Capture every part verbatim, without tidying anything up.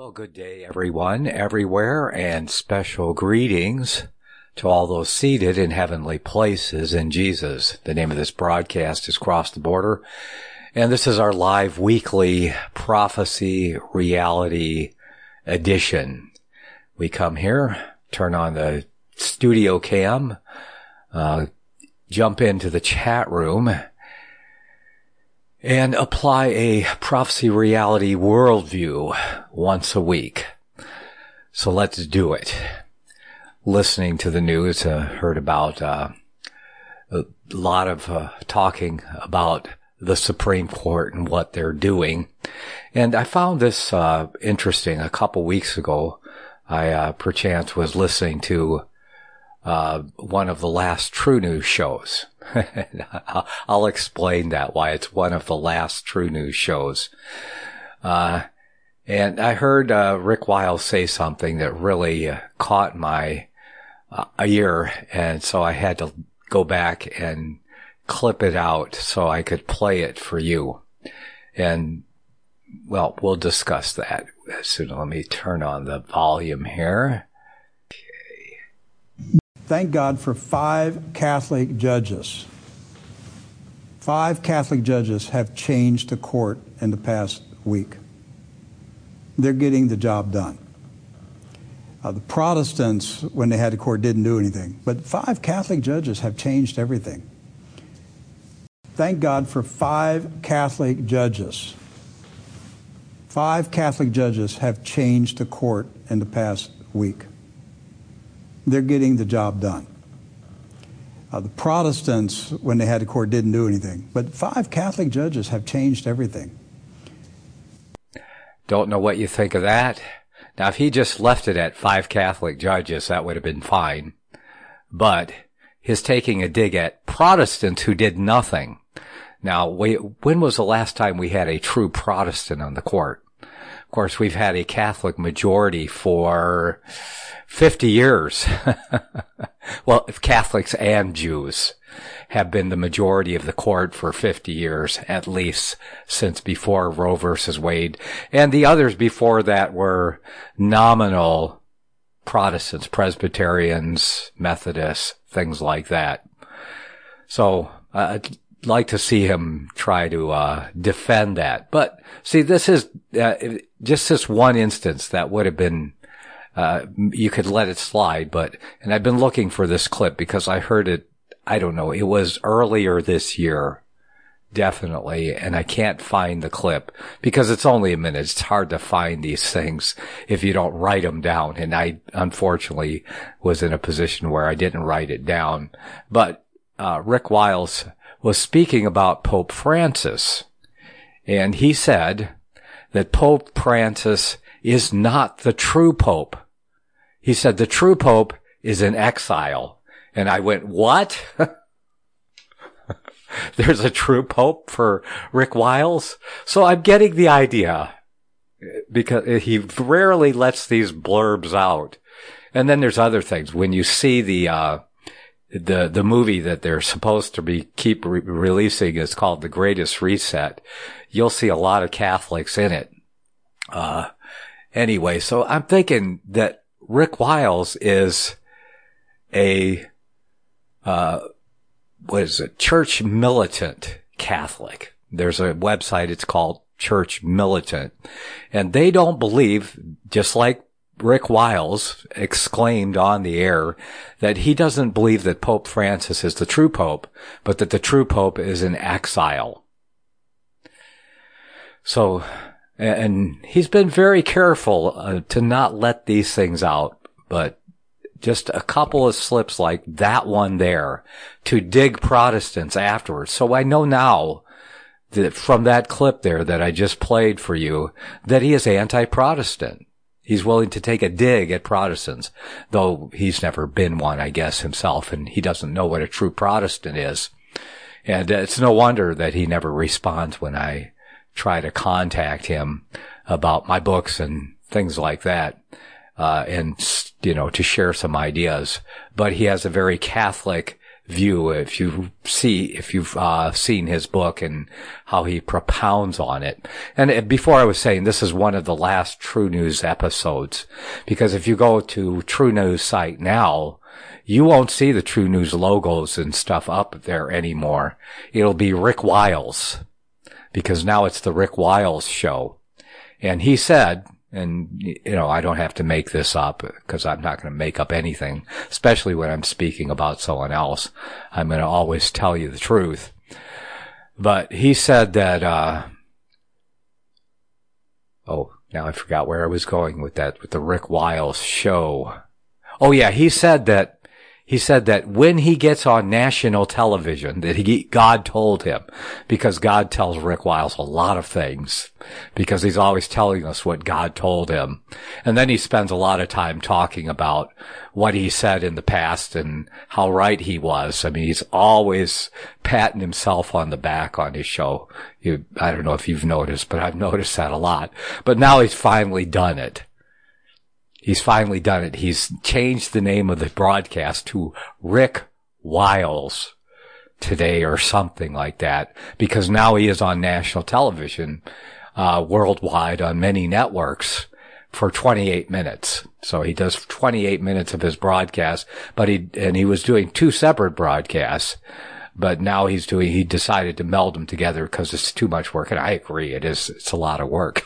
Well, good day, everyone, everywhere, and special greetings to all those seated in heavenly places in Jesus. The name of this broadcast is Cross the Border, and this is our live weekly prophecy reality edition. We come here, turn on the studio cam, uh, jump into the chat room, and apply a prophecy reality worldview once a week. So let's do it. Listening to the news, uh, heard about uh, a lot of uh, talking about the Supreme Court and what they're doing. And I found this uh, interesting. A couple weeks ago, I uh, perchance was listening to uh one of the last True News shows. I'll explain that, why it's one of the last True News shows. Uh, and I heard uh, Rick Wiles say something that really uh, caught my uh, ear, and so I had to go back and clip it out so I could play it for you. And, well, we'll discuss that. So let me turn on the volume here. Thank God for five Catholic judges. Five Catholic judges have changed the court in the past week. They're getting the job done. Uh, the Protestants, when they had the court, didn't do anything. But five Catholic judges have changed everything. Thank God for five Catholic judges. Five Catholic judges have changed the court in the past week. They're getting the job done. Uh, the Protestants, when they had the court, didn't do anything. But five Catholic judges have changed everything. Don't know what you think of that. Now, if he just left it at five Catholic judges, that would have been fine. But his taking a dig at Protestants who did nothing. Now, we, when was the last time we had a true Protestant on the court? Of course, we've had a Catholic majority for fifty years. Well, if Catholics and Jews have been the majority of the court for fifty years, at least since before Roe versus Wade. And the others before that were nominal Protestants, Presbyterians, Methodists, things like that. So uh, I'd like to see him try to uh defend that. But see, this is uh, just this one instance that would have been Uh, you could let it slide, but, and I've been looking for this clip because I heard it, I don't know, it was earlier this year, definitely, and I can't find the clip because it's only a minute. It's hard to find these things if you don't write them down, and I, unfortunately, was in a position where I didn't write it down. But, uh, Rick Wiles was speaking about Pope Francis, and he said that Pope Francis is not the true Pope. He said the true Pope is in exile. And I went, what? There's a true Pope for Rick Wiles? So I'm getting the idea, because he rarely lets these blurbs out. And then there's other things. When you see the, uh, the, the movie that they're supposed to be keep re- releasing is called The Greatest Reset, you'll see a lot of Catholics in it. Uh, Anyway, so I'm thinking that Rick Wiles is a, uh, what is it, church militant Catholic. There's a website, it's called Church Militant. And they don't believe, just like Rick Wiles exclaimed on the air, that he doesn't believe that Pope Francis is the true Pope, but that the true Pope is in exile. So, and he's been very careful uh, to not let these things out, but just a couple of slips like that one there to dig Protestants afterwards. So I know now that from that clip there that I just played for you that he is anti-Protestant. He's willing to take a dig at Protestants, though he's never been one, I guess, himself, and he doesn't know what a true Protestant is. And uh, it's no wonder that he never responds when I try to contact him about my books and things like that, uh, and, you know, to share some ideas. But he has a very Catholic view. If you see, if you've uh, seen his book and how he propounds on it. And before I was saying, this is one of the last True News episodes, because if you go to True News site now, you won't see the True News logos and stuff up there anymore. It'll be Rick Wiles, because now it's the Rick Wiles show. And he said, and, you know, I don't have to make this up, because I'm not going to make up anything, especially when I'm speaking about someone else. I'm going to always tell you the truth. But he said that, uh, oh, now I forgot where I was going with that, with the Rick Wiles show. Oh yeah, he said that, he said that when he gets on national television, that he, God told him, because God tells Rick Wiles a lot of things, because he's always telling us what God told him. And then he spends a lot of time talking about what he said in the past and how right he was. I mean, he's always patting himself on the back on his show. You, I don't know if you've noticed, but I've noticed that a lot. But now he's finally done it. He's finally done it. He's changed the name of the broadcast to Rick Wiles Today or something like that, because now he is on national television, uh, worldwide on many networks for twenty-eight minutes. So he does twenty-eight minutes of his broadcast, but he, and he was doing two separate broadcasts, but now he's doing, he decided to meld them together because it's too much work. And I agree. It is, it's a lot of work.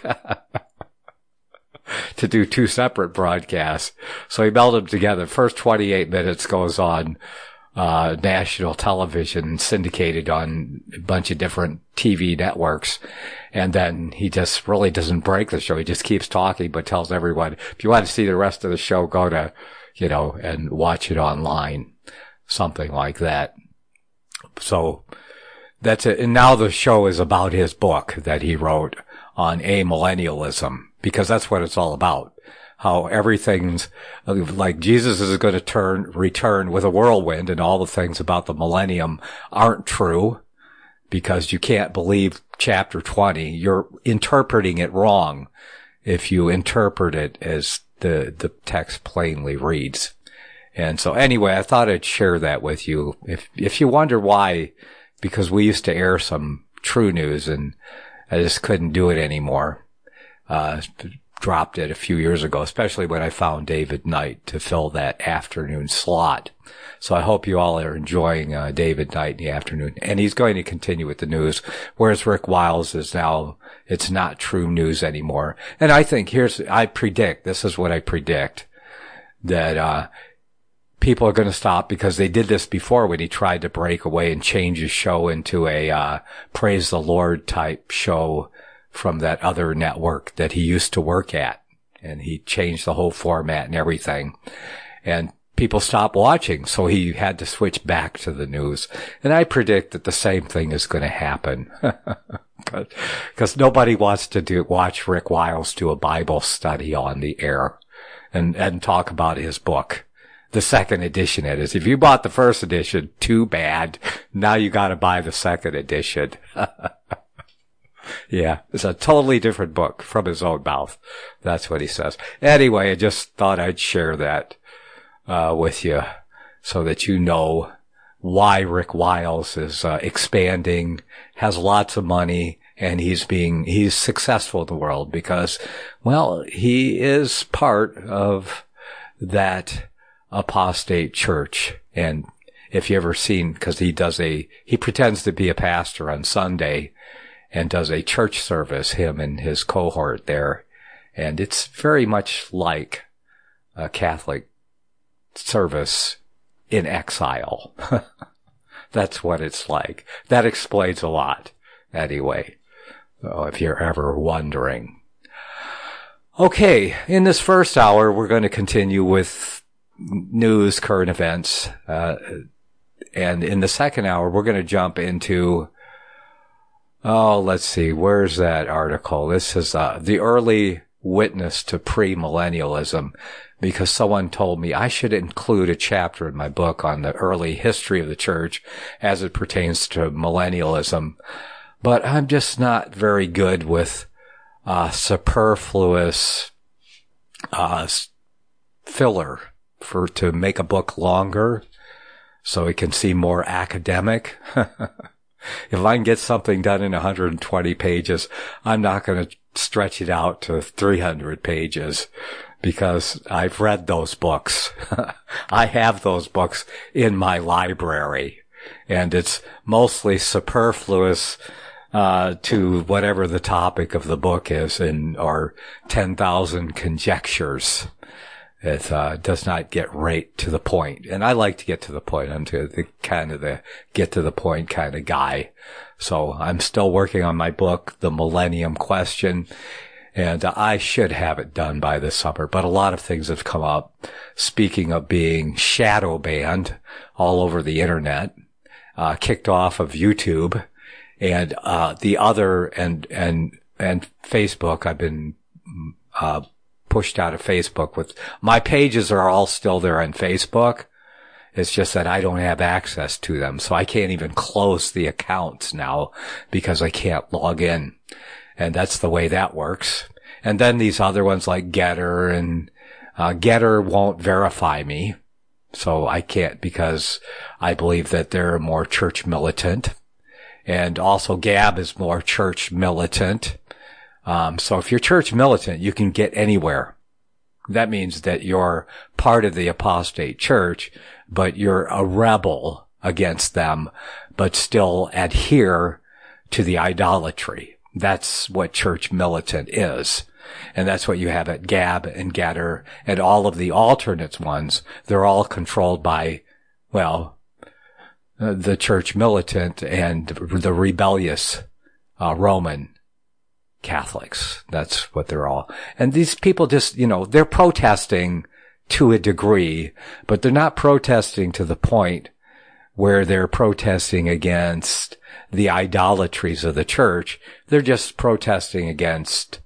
To do two separate broadcasts. So he melded them together. First twenty-eight minutes goes on uh national television, syndicated on a bunch of different T V networks. And then he just really doesn't break the show. He just keeps talking, but tells everyone, if you want to see the rest of the show, go to, you know, and watch it online. Something like that. So that's it. And now the show is about his book that he wrote on amillennialism, because that's what it's all about. How everything's like Jesus is going to turn, return with a whirlwind, and all the things about the millennium aren't true, because you can't believe chapter twenty. You're interpreting it wrong if you interpret it as the, the text plainly reads. And so anyway, I thought I'd share that with you. If, if you wonder why, because we used to air some True News and I just couldn't do it anymore. Uh, dropped it a few years ago, especially when I found David Knight to fill that afternoon slot. So I hope you all are enjoying uh, David Knight in the afternoon. And he's going to continue with the news, whereas Rick Wiles is now, it's not True News anymore. And I think here's, I predict, this is what I predict, that uh people are going to stop, because they did this before when he tried to break away and change his show into a uh Praise the Lord type show from that other network that he used to work at. And he changed the whole format and everything. And people stopped watching, so he had to switch back to the news. And I predict that the same thing is going to happen. Because nobody wants to do watch Rick Wiles do a Bible study on the air and, and talk about his book. The second edition, it is. If you bought the first edition, too bad. Now you got to buy the second edition. Yeah, it's a totally different book from his own mouth. That's what he says. Anyway, I just thought I'd share that uh with you so that you know why Rick Wiles is uh, expanding, has lots of money, and he's being, he's successful in the world because, well, he is part of that apostate church. And if you ever seen, because he does a, he pretends to be a pastor on Sunday and does a church service, him and his cohort there. And it's very much like a Catholic service in exile. That's what it's like. That explains a lot. Anyway, so if you're ever wondering. Okay, in this first hour, we're going to continue with news, current events. Uh, and in the second hour, we're going to jump into, oh, let's see, where's that article? This is uh, the early witness to premillennialism, because someone told me I should include a chapter in my book on the early history of the church as it pertains to millennialism. But I'm just not very good with uh superfluous uh filler for to make a book longer. so it can seem more academic. If I can get something done in one hundred twenty pages, I'm not going to stretch it out to three hundred pages because I've read those books. I have those books in my library, and it's mostly superfluous uh to whatever the topic of the book is, and or ten thousand conjectures. It uh, does not get right to the point. And I like to get to the point. I'm to the kind of the get to the point kind of guy. So I'm still working on my book, The Millennium Question, and uh, I should have it done by this summer. But a lot of things have come up. Speaking of being shadow banned all over the internet, uh, kicked off of YouTube, and uh the other, and, and, and Facebook, I've been uh pushed out of Facebook. With my pages are all still there on Facebook. It's just that I don't have access to them. So I can't even close the accounts now because I can't log in. And that's the way that works. And then these other ones like Getter, and uh, Getter won't verify me. So I can't, because I believe that they're more church militant. And also Gab is more church militant. Um, so if you're church militant, you can get anywhere. That means that you're part of the apostate church, but you're a rebel against them, but still adhere to the idolatry. That's what church militant is. And that's what you have at Gab and Getter and all of the alternate ones. They're all controlled by, well, uh, the church militant and the rebellious uh, Roman Catholics. That's what they're all. And these people just, you know, they're protesting to a degree, but they're not protesting to the point where they're protesting against the idolatries of the church. They're just protesting against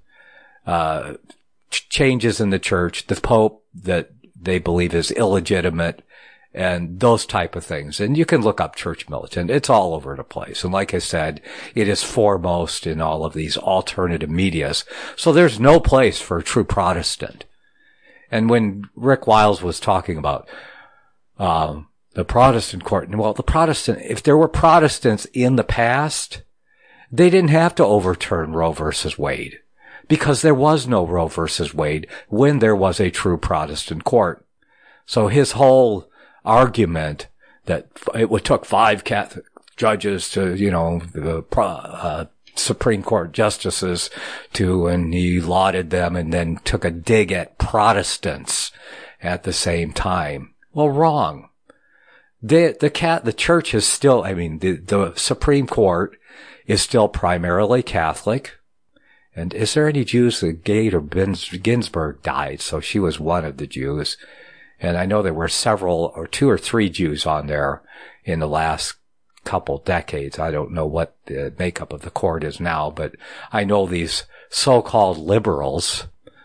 uh ch- changes in the church, the Pope that they believe is illegitimate, and those type of things. And you can look up church militant. It's all over the place. And like I said, it is foremost in all of these alternative medias. So there's no place for a true Protestant. And when Rick Wiles was talking about um the Protestant court, well, the Protestant, if there were Protestants in the past, they didn't have to overturn Roe versus Wade, because there was no Roe versus Wade when there was a true Protestant court. So his whole argument that it took five Catholic judges to, you know, the uh, Supreme Court justices to, and he lauded them and then took a dig at Protestants at the same time. Well, wrong. The, the cat, the church is still, I mean, the, the Supreme Court is still primarily Catholic. And is there any Jews? that Gator Ginsburg died, so she was one of the Jews. And I know there were several, or two or three Jews on there in the last couple decades. I don't know what the makeup of the court is now, but I know these so-called liberals,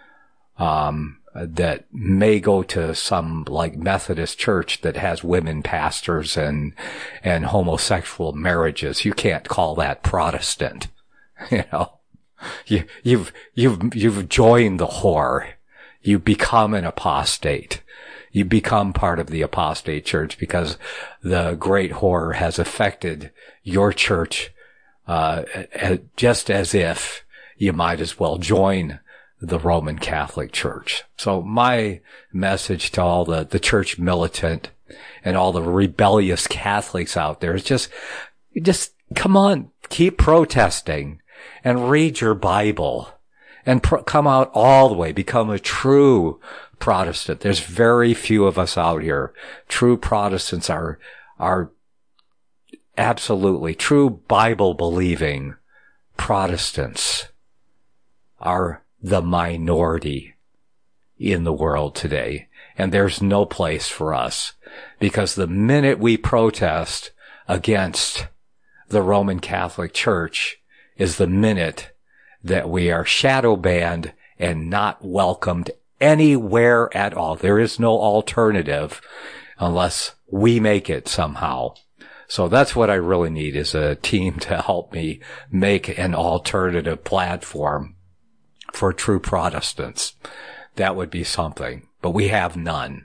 um, that may go to some like Methodist church that has women pastors and, and homosexual marriages. You can't call that Protestant, you know. You, you've, you've, you've joined the whore. You become an apostate. You become part of the apostate church because the great whore has affected your church, uh, just as if you might as well join the Roman Catholic Church. So my message to all the, the church militant and all the rebellious Catholics out there is just, just come on, keep protesting and read your Bible and pro- come out all the way, become a true Protestant. There's very few of us out here. True Protestants are, are absolutely true Bible believing Protestants are the minority in the world today. And there's no place for us, because the minute we protest against the Roman Catholic Church is the minute that we are shadow banned and not welcomed anywhere at all. There is no alternative unless we make it somehow. So that's what I really need, is a team to help me make an alternative platform for true Protestants. That would be something, but we have none. We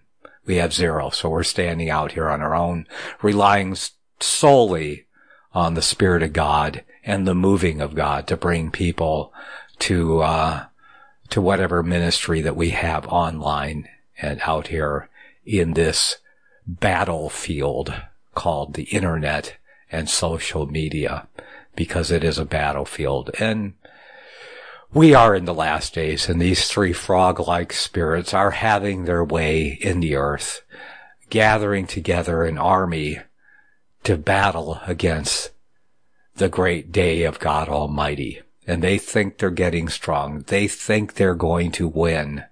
We have zero. So we're standing out here on our own, relying solely on the Spirit of God and the moving of God to bring people to, uh, to whatever ministry that we have online and out here in this battlefield called the internet and social media, because it is a battlefield. And we are in the last days, and these three frog-like spirits are having their way in the earth, gathering together an army to battle against the great day of God Almighty. And they think they're getting strong. They think they're going to win.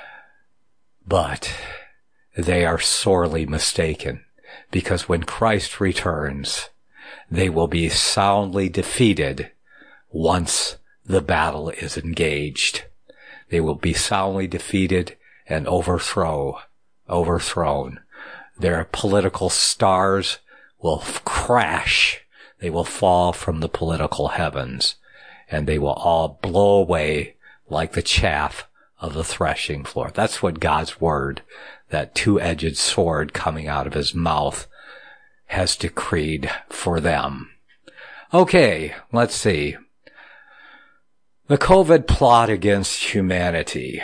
But they are sorely mistaken, because when Christ returns, they will be soundly defeated once the battle is engaged. They will be soundly defeated and overthrow, overthrown. Their political stars will f- crash. They will fall from the political heavens, and they will all blow away like the chaff of the threshing floor. That's what God's word, that two-edged sword coming out of his mouth, has decreed for them. Okay, let's see. The COVID plot against humanity.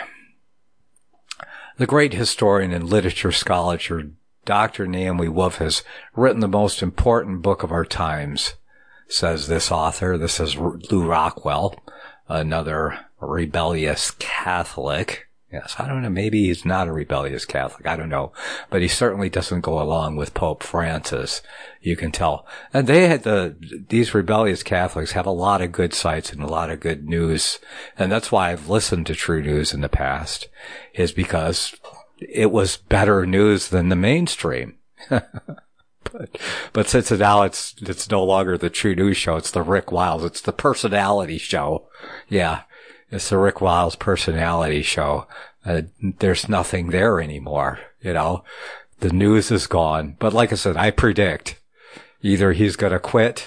The great historian and literature scholar Doctor Naomi Wolf has written the most important book of our times, says this author. This is Lou Rockwell, another rebellious Catholic. Yes, I don't know. Maybe he's not a rebellious Catholic. I don't know. But he certainly doesn't go along with Pope Francis. You can tell. And they had the, these rebellious Catholics have a lot of good sites and a lot of good news. And that's why I've listened to True News in the past, is because it was better news than the mainstream. But, but since now it's, it's no longer the True News show, it's the Rick Wiles, it's the personality show. Yeah. It's the Rick Wiles personality show. Uh, there's nothing there anymore, you know. The news is gone. But like I said, I predict either he's going to quit,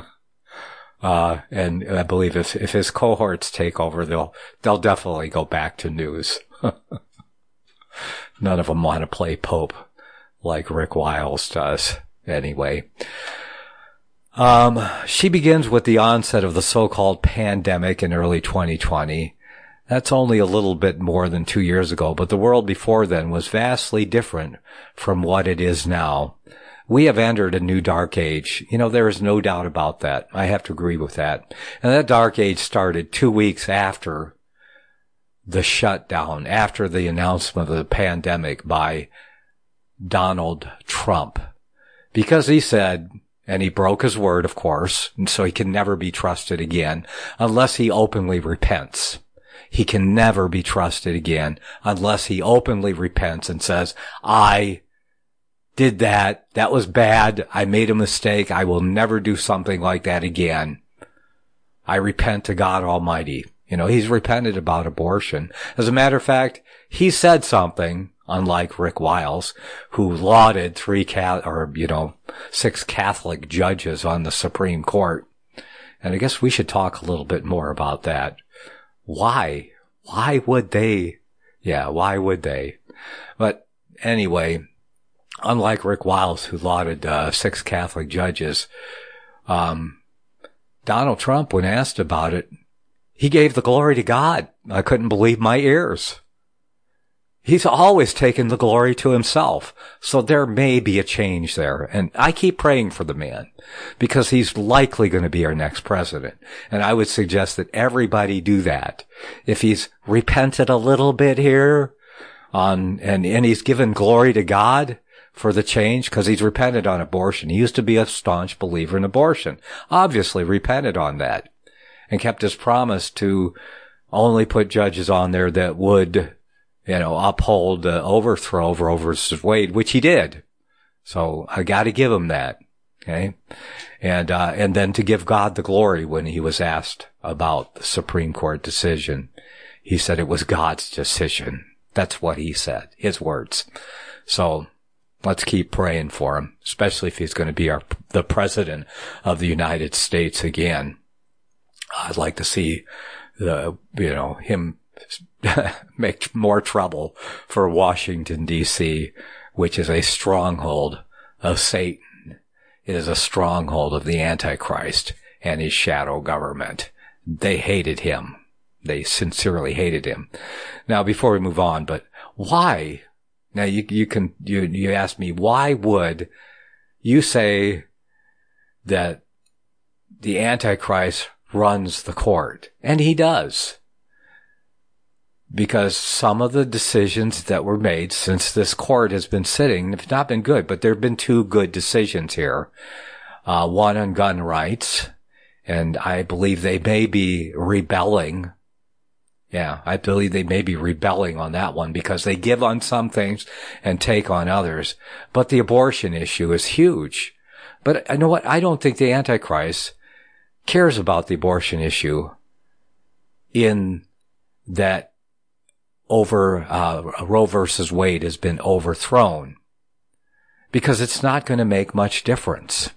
uh, and I believe if, if his cohorts take over, they'll, they'll definitely go back to news. None of them want to play Pope like Rick Wiles does anyway. Um, she begins with the onset of the so-called pandemic in early twenty twenty. That's only a little bit more than two years ago, but the world before then was vastly different from what it is now. We have entered a new dark age. You know, there is no doubt about that. I have to agree with that. And that dark age started two weeks after the shutdown, after the announcement of the pandemic by Donald Trump. Because he said, and he broke his word, of course, and so he can never be trusted again unless he openly repents. He can never be trusted again unless he openly repents and says, I did that. That was bad. I made a mistake. I will never do something like that again. I repent to God Almighty. You know, he's repented about abortion. As a matter of fact, he said something, unlike Rick Wiles, who lauded three cat or, you know, six Catholic judges on the Supreme Court. And I guess we should talk a little bit more about that. Why? Why would they? Yeah, why would they? But anyway, unlike Rick Wiles, who lauded uh, six Catholic judges, um, Donald Trump, when asked about it, he gave the glory to God. I couldn't believe my ears. He's always taken the glory to himself. So there may be a change there. And I keep praying for the man because he's likely going to be our next president. And I would suggest that everybody do that. If he's repented a little bit here on, and, and he's given glory to God for the change because he's repented on abortion. He used to be a staunch believer in abortion. Obviously repented on that and kept his promise to only put judges on there that would, you know, uphold the overthrow of Roe versus Wade, which he did. So I got to give him that. Okay. And, uh, and then to give God the glory when he was asked about the Supreme Court decision. He said it was God's decision. That's what he said, his words. So let's keep praying for him, especially if he's going to be our, the president of the United States again. I'd like to see the, you know, him make more trouble for Washington, D C which is a stronghold of Satan. It is a stronghold of the Antichrist and his shadow government. They hated him. They sincerely hated him. Now, before we move on, but why? Now, you, you can, you, you ask me, why would you say that the Antichrist runs the court? And he does. Because some of the decisions that were made since this court has been sitting have not been good, but there have been two good decisions here. Uh, one on gun rights, and I believe they may be rebelling. Yeah, I believe they may be rebelling on that one because they give on some things and take on others. But the abortion issue is huge. But you know what? I don't think the Antichrist cares about the abortion issue in that over uh, Roe versus Wade has been overthrown, because it's not going to make much difference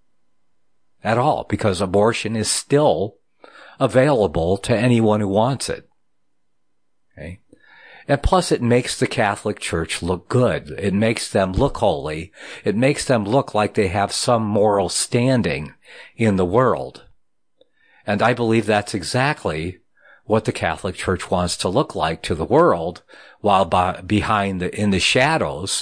at all, because abortion is still available to anyone who wants it. Okay? And plus it makes the Catholic Church look good. It makes them look holy. It makes them look like they have some moral standing in the world. And I believe that's exactly what the Catholic Church wants to look like to the world, while by, behind the, in the shadows,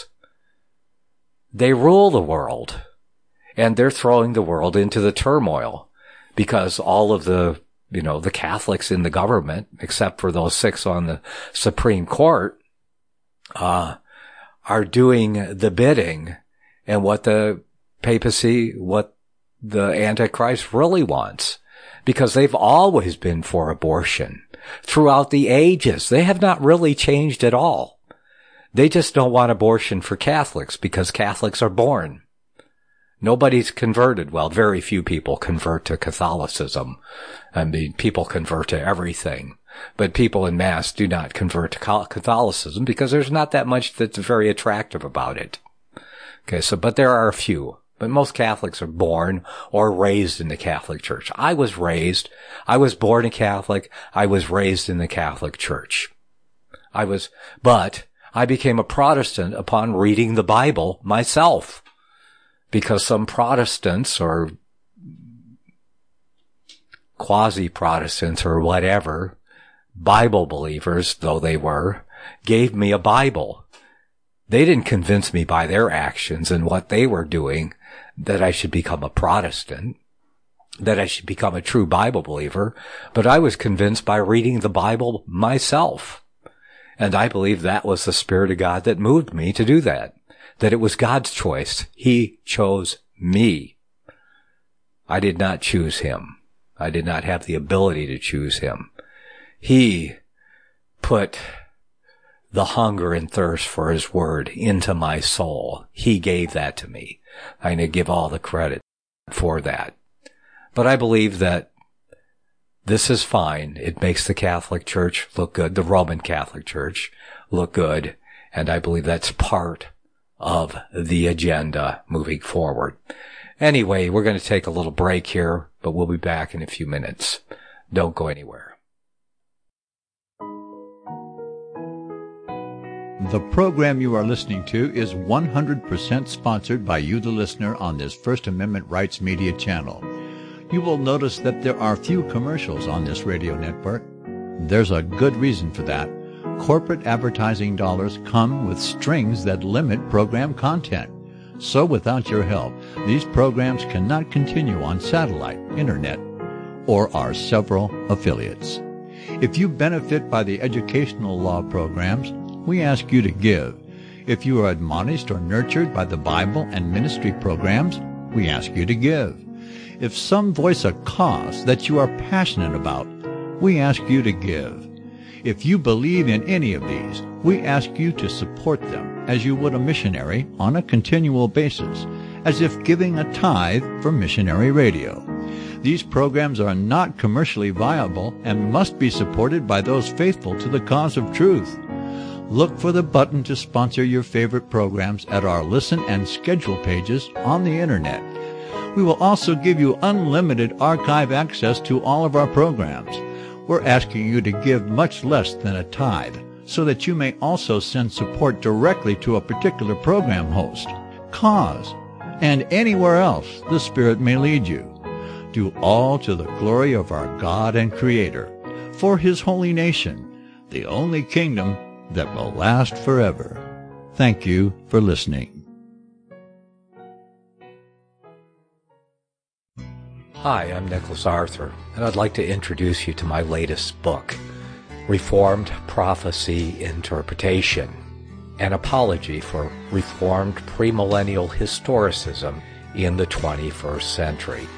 they rule the world. And they're throwing the world into the turmoil, because all of the, you know, the Catholics in the government, except for those six on the Supreme Court, uh, are doing the bidding and what the papacy, what the Antichrist really wants. Because they've always been for abortion throughout the ages. They have not really changed at all. They just don't want abortion for Catholics because Catholics are born. Nobody's converted. Well, very few people convert to Catholicism. I mean, people convert to everything. But people in mass do not convert to Catholicism because there's not that much that's very attractive about it. Okay, so, but there are a few. But most Catholics are born or raised in the Catholic Church. I was raised, I was born a Catholic, I was raised in the Catholic Church. I was, but I became a Protestant upon reading the Bible myself. Because some Protestants or quasi-Protestants or whatever, Bible believers, though they were, gave me a Bible. They didn't convince me by their actions and what they were doing that I should become a Protestant, that I should become a true Bible believer, but I was convinced by reading the Bible myself. And I believe that was the Spirit of God that moved me to do that, that it was God's choice. He chose me. I did not choose him. I did not have the ability to choose him. He put the hunger and thirst for his word into my soul. He gave that to me. I'm going to give all the credit for that. But I believe that this is fine. It makes the Catholic Church look good, the Roman Catholic Church look good, and I believe that's part of the agenda moving forward. Anyway, we're going to take a little break here, but we'll be back in a few minutes. Don't go anywhere. The program you are listening to is one hundred percent sponsored by you, the listener, on this First Amendment Rights Media channel. You will notice that there are few commercials on this radio network. There's a good reason for that. Corporate advertising dollars come with strings that limit program content. So without your help, these programs cannot continue on satellite, internet, or our several affiliates. If you benefit by the educational law programs, we ask you to give. If you are admonished or nurtured by the Bible and ministry programs, we ask you to give. If some voice a cause that you are passionate about, we ask you to give. If you believe in any of these, we ask you to support them as you would a missionary on a continual basis, as if giving a tithe for missionary radio. These programs are not commercially viable and must be supported by those faithful to the cause of truth. Look for the button to sponsor your favorite programs at our listen and schedule pages on the Internet. We will also give you unlimited archive access to all of our programs. We're asking you to give much less than a tithe, so that you may also send support directly to a particular program host, cause, and anywhere else the Spirit may lead you. Do all to the glory of our God and Creator, for His holy nation, the only kingdom that will last forever. Thank you for listening. Hi, I'm Nicholas Arthur, and I'd like to introduce you to my latest book, Reformed Prophecy Interpretation, an apology for Reformed premillennial historicism in the twenty-first century.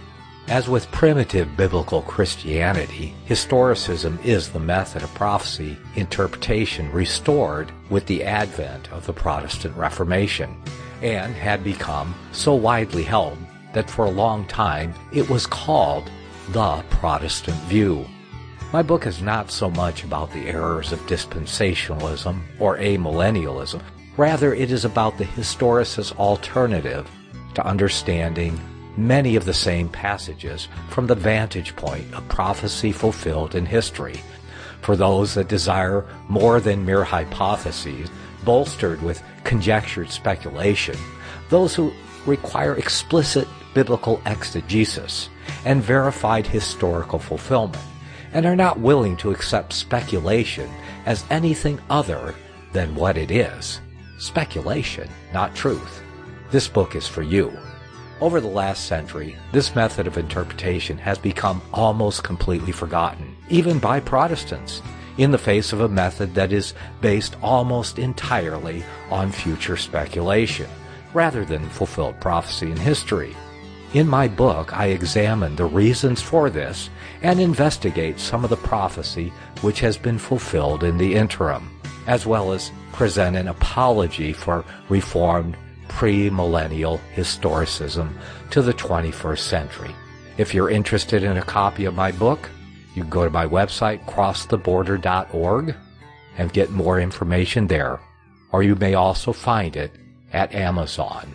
As with primitive biblical Christianity, historicism is the method of prophecy interpretation restored with the advent of the Protestant Reformation, and had become so widely held that for a long time it was called the Protestant view. My book is not so much about the errors of dispensationalism or amillennialism. Rather, it is about the historicist alternative to understanding many of the same passages from the vantage point of prophecy fulfilled in history, for those that desire more than mere hypotheses bolstered with conjectured speculation, those who require explicit biblical exegesis and verified historical fulfillment, and are not willing to accept speculation as anything other than what it is, speculation, not truth. This book is for you. Over the last century, this method of interpretation has become almost completely forgotten, even by Protestants, in the face of a method that is based almost entirely on future speculation, rather than fulfilled prophecy in history. In my book, I examine the reasons for this and investigate some of the prophecy which has been fulfilled in the interim, as well as present an apology for Reformed premillennial historicism to the twenty-first century. If you're interested in a copy of my book, you can go to my website, cross the border dot org, and get more information there. Or you may also find it at Amazon.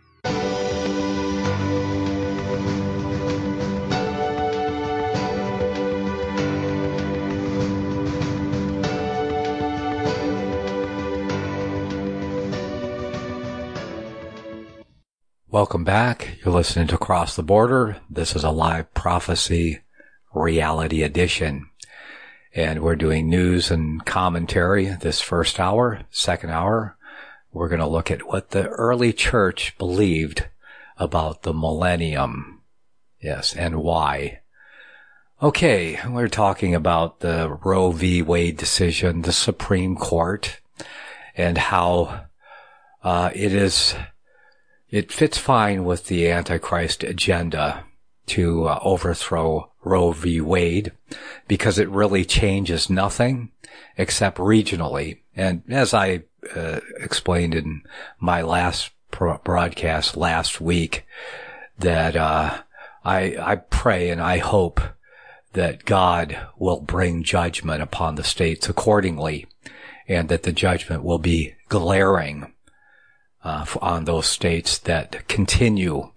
Welcome back. You're listening to Cross the Border. This is a live prophecy reality edition. And we're doing news and commentary this first hour. Second hour, we're going to look at what the early church believed about the millennium. Yes, and why. Okay, we're talking about the Roe v. Wade decision, the Supreme Court, and how uh, it is... It fits fine with the Antichrist agenda to uh, overthrow Roe v. Wade because it really changes nothing except regionally. And as I uh, explained in my last pro- broadcast last week, that uh, I, I pray and I hope that God will bring judgment upon the states accordingly, and that the judgment will be glaring Uh, on those states that continue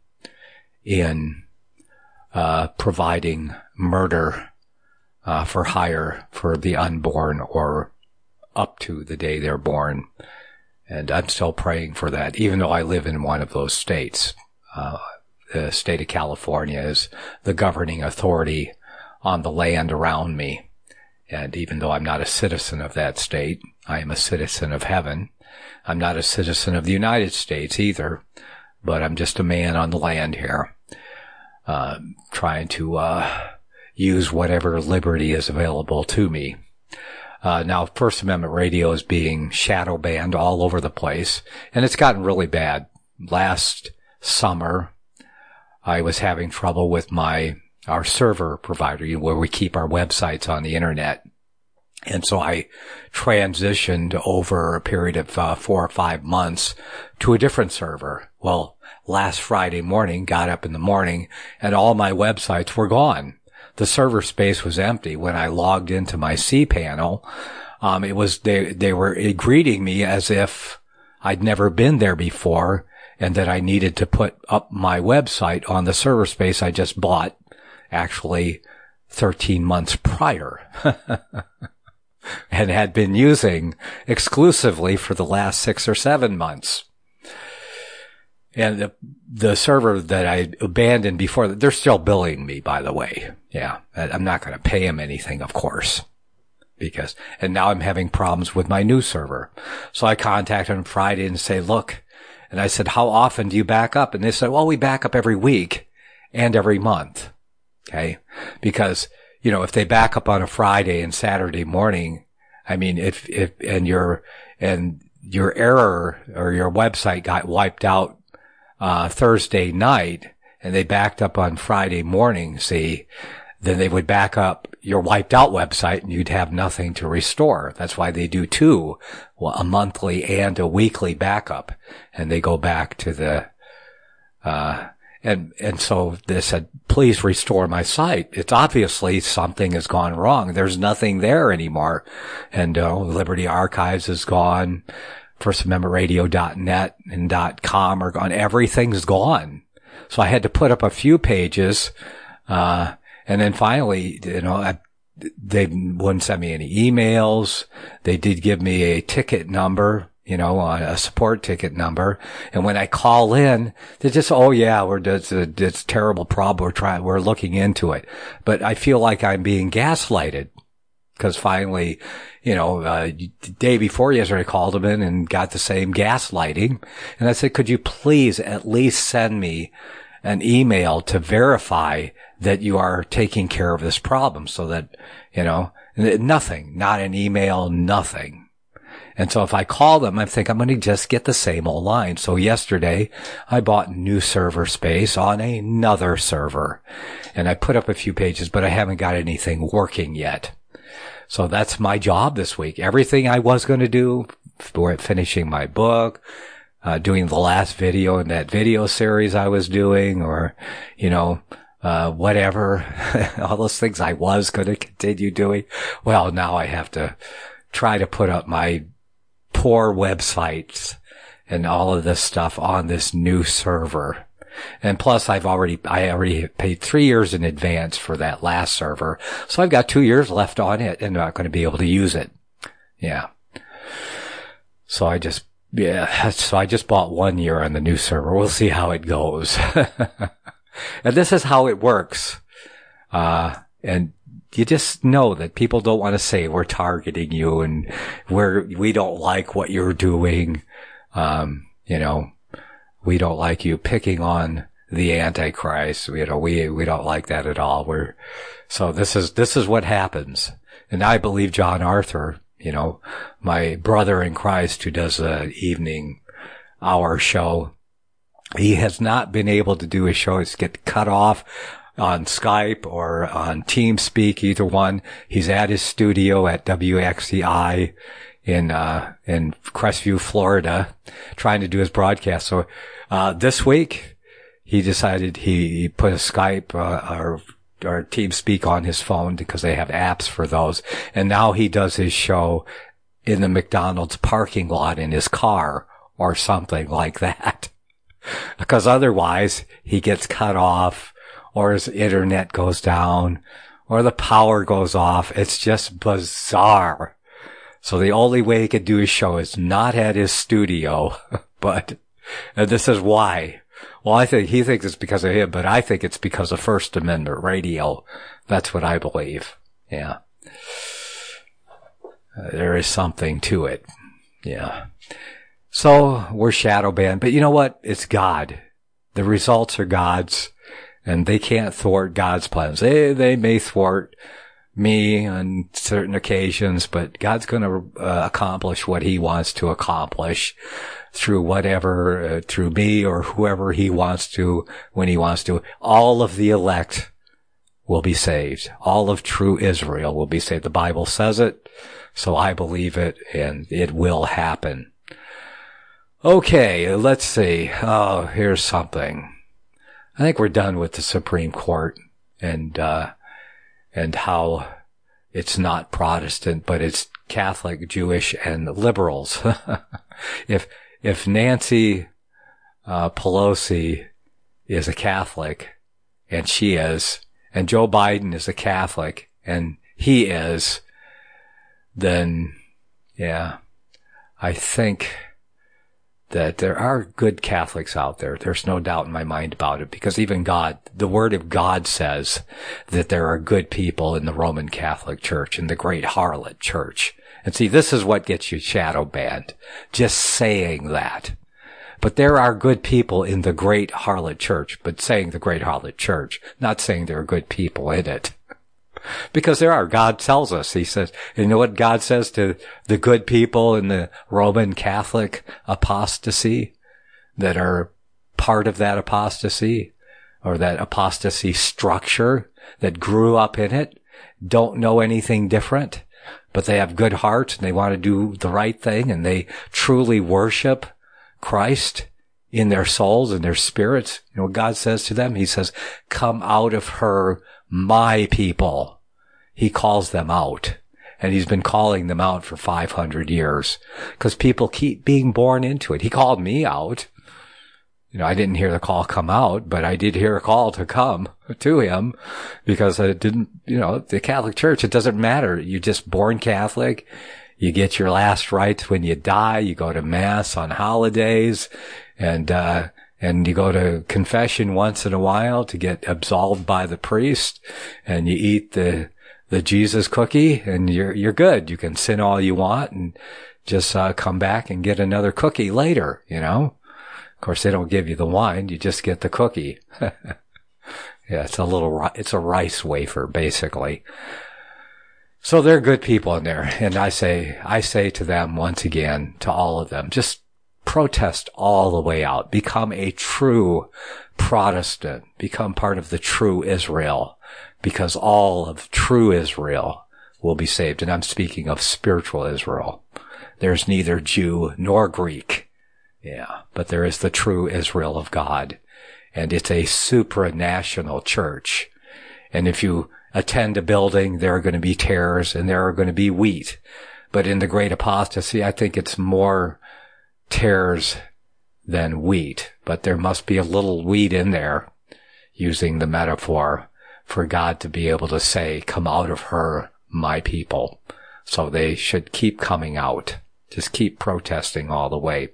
in uh, providing murder uh, for hire for the unborn or up to the day they're born. And I'm still praying for that, even though I live in one of those states. Uh, the state of California is the governing authority on the land around me. And even though I'm not a citizen of that state, I am a citizen of heaven. I'm not a citizen of the United States either, but I'm just a man on the land here, uh, trying to uh, use whatever liberty is available to me. Uh, now, First Amendment radio is being shadow banned all over the place, and it's gotten really bad. Last summer, I was having trouble with my our server provider, where we keep our websites on the internet. And so I transitioned over a period of uh, four or five months to a different server. Well, last Friday morning, got up in the morning, and all my websites were gone. The server space was empty. When I logged into my cPanel, um, it was they they were greeting me as if I'd never been there before, and that I needed to put up my website on the server space I just bought, actually thirteen months prior. and had been using exclusively for the last six or seven months. And the, the server that I abandoned before, they're still billing me, by the way. Yeah. I'm not going to pay them anything, of course. Because, and now I'm having problems with my new server. So I contacted them Friday and say, look, and I said, how often do you back up? And they said, well, we back up every week and every month. Okay. Because, you know, if they back up on a Friday and Saturday morning, I mean, if, if, and your, and your error or your website got wiped out Uh, Thursday night, and they backed up on Friday morning, see, then they would back up your wiped out website and you'd have nothing to restore. That's why they do two, well, a monthly and a weekly backup, and they go back to the, uh, and, and so they said, please restore my site. It's obviously something has gone wrong. There's nothing there anymore. And, uh, Liberty Archives is gone. First Amendment Radio dot net and .com are gone. Everything's gone. So I had to put up a few pages, uh, and then finally, you know, I, they wouldn't send me any emails. They did give me a ticket number, you know, a support ticket number. And when I call in, they just, oh yeah, we're, it's a, it's a terrible problem. We're trying, we're looking into it. But I feel like I'm being gaslighted. Because finally, you know, uh, the day before yesterday, I called them in and got the same gaslighting. And I said, could you please at least send me an email to verify that you are taking care of this problem so that, you know, nothing, not an email, nothing. And so if I call them, I think I'm going to just get the same old line. So yesterday, I bought new server space on another server. And I put up a few pages, but I haven't got anything working yet. So that's my job this week. Everything I was going to do, for finishing my book, uh, doing the last video in that video series I was doing, or, you know, uh, whatever, all those things I was going to continue doing. Well, now I have to try to put up my poor websites and all of this stuff on this new server. And plus, I've already, I already paid three years in advance for that last server. So I've got two years left on it and not going to be able to use it. Yeah. So I just, yeah, so I just bought one year on the new server. We'll see how it goes. And this is how it works. Uh, and you just know that people don't want to say we're targeting you and we're, we don't like what you're doing. Um, you know. We don't like you picking on the Antichrist. You know, we, we don't like that at all. We're, so this is, this is what happens. And I believe John Arthur, you know, my brother in Christ who does the evening hour show, he has not been able to do his show. It's get cut off on Skype or on TeamSpeak, either one. He's at his studio at W X C I in, uh, in Crestview, Florida, trying to do his broadcast. So, uh, this week, he decided he, he put a Skype, uh, or, or TeamSpeak on his phone because they have apps for those. And now he does his show in the McDonald's parking lot in his car or something like that. Because otherwise, he gets cut off or his internet goes down or the power goes off. It's just bizarre. So the only way he could do his show is not at his studio, but, and this is why. Well, I think he thinks it's because of him, but I think it's because of First Amendment Radio. That's what I believe. Yeah. Uh, there is something to it. Yeah. So we're shadow banned, but you know what? It's God. The results are God's, and they can't thwart God's plans. They, they may thwart me on certain occasions, but God's going to uh, accomplish what he wants to accomplish through whatever, uh, through me or whoever he wants to, when he wants to. All of the elect will be saved. All of true Israel will be saved. The Bible says it, so I believe it, and it will happen. Okay, let's see. Oh, here's something. I think we're done with the Supreme Court and, uh, and how it's not Protestant, but it's Catholic, Jewish, and liberals. if, if Nancy, uh, Pelosi is a Catholic, and she is, and Joe Biden is a Catholic, and he is, then, yeah, I think that there are good Catholics out there. There's no doubt in my mind about it, because even God, the Word of God says that there are good people in the Roman Catholic Church, in the great harlot church. And see, this is what gets you shadow banned, just saying that. But there are good people in the great harlot church, but saying the great harlot church, not saying there are good people in it. Because there are. God tells us. He says, you know what God says to the good people in the Roman Catholic apostasy that are part of that apostasy, or that apostasy structure that grew up in it, don't know anything different, but they have good hearts and they want to do the right thing, and they truly worship Christ in their souls and their spirits. You know what God says to them? He says, come out of her, my people. He calls them out, and he's been calling them out for five hundred years, because people keep being born into it. He called me out. You know, I didn't hear the call come out, but I did hear a call to come to him, because I didn't, you know, the Catholic Church, it doesn't matter. You're just born Catholic. You get your last rites when you die. You go to Mass on holidays, and, uh, and you go to confession once in a while to get absolved by the priest, and you eat the, the Jesus cookie, and you're, you're good. You can sin all you want and just, uh, come back and get another cookie later, you know? Of course, they don't give you the wine. You just get the cookie. Yeah, it's a little, it's a rice wafer, basically. So they're good people in there. And I say, I say to them once again, to all of them, just protest all the way out. Become a true Protestant. Become part of the true Israel, because all of true Israel will be saved. And I'm speaking of spiritual Israel. There's neither Jew nor Greek. Yeah, but there is the true Israel of God. And it's a supranational church. And if you attend a building, there are going to be tares and there are going to be wheat. But in the great apostasy, I think it's more tares than wheat, but there must be a little wheat in there, using the metaphor, for God to be able to say, come out of her, my people. So they should keep coming out. Just keep protesting all the way.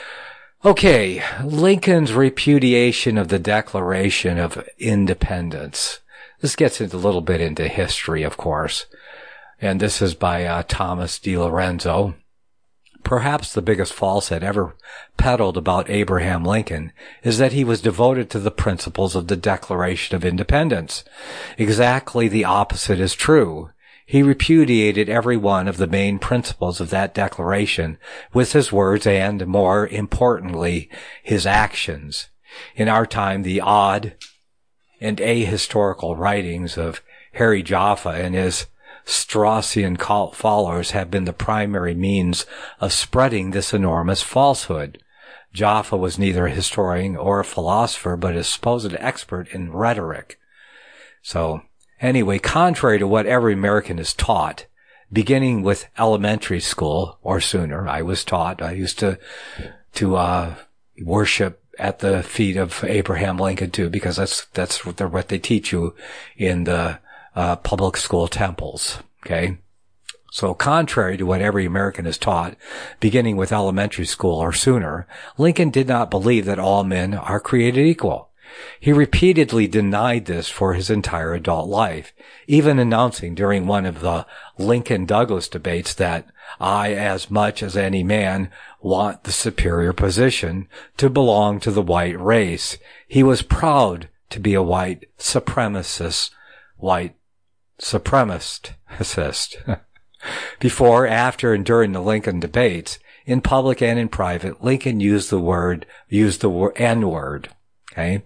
Okay, Lincoln's repudiation of the Declaration of Independence. This gets into a little bit into history, of course. And this is by uh, Thomas D. Lorenzo. Perhaps the biggest falsehood ever peddled about Abraham Lincoln is that he was devoted to the principles of the Declaration of Independence. Exactly the opposite is true. He repudiated every one of the main principles of that declaration with his words and, more importantly, his actions. In our time, the odd and ahistorical writings of Harry Jaffa and his Straussian cult followers have been the primary means of spreading this enormous falsehood. Jaffa was neither a historian or a philosopher, but a supposed expert in rhetoric. So, anyway, contrary to what every American is taught, beginning with elementary school or sooner, I was taught, I used to, to, uh, worship at the feet of Abraham Lincoln too, because that's, that's what, what they teach you in the Uh, public school temples, okay? So contrary to what every American is taught, beginning with elementary school or sooner, Lincoln did not believe that all men are created equal. He repeatedly denied this for his entire adult life, even announcing during one of the Lincoln-Douglas debates that I, as much as any man, want the superior position to belong to the white race. He was proud to be a white supremacist, white supremacist. Before, after, and during the Lincoln debates, in public and in private, Lincoln used the word, used the word N-word, okay?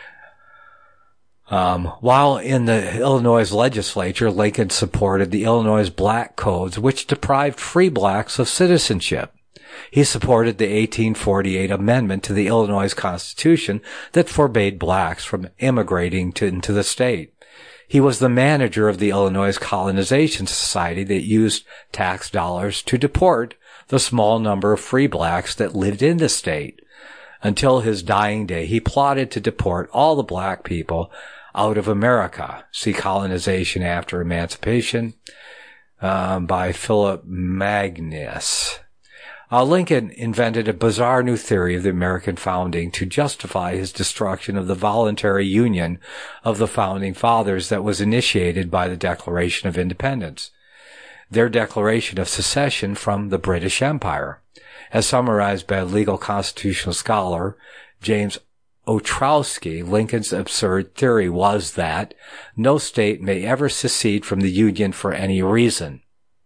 Um, while in the Illinois legislature, Lincoln supported the Illinois Black Codes, which deprived free blacks of citizenship. He supported the eighteen forty-eight amendment to the Illinois Constitution that forbade blacks from immigrating to, into the state. He was the manager of the Illinois Colonization Society that used tax dollars to deport the small number of free blacks that lived in the state. Until his dying day, he plotted to deport all the black people out of America. See Colonization After Emancipation. um, by Philip Magnus. Uh, Lincoln invented a bizarre new theory of the American founding to justify his destruction of the voluntary union of the founding fathers that was initiated by the Declaration of Independence, their declaration of secession from the British Empire. As summarized by legal constitutional scholar James Ostrowski, Lincoln's absurd theory was that no state may ever secede from the Union for any reason.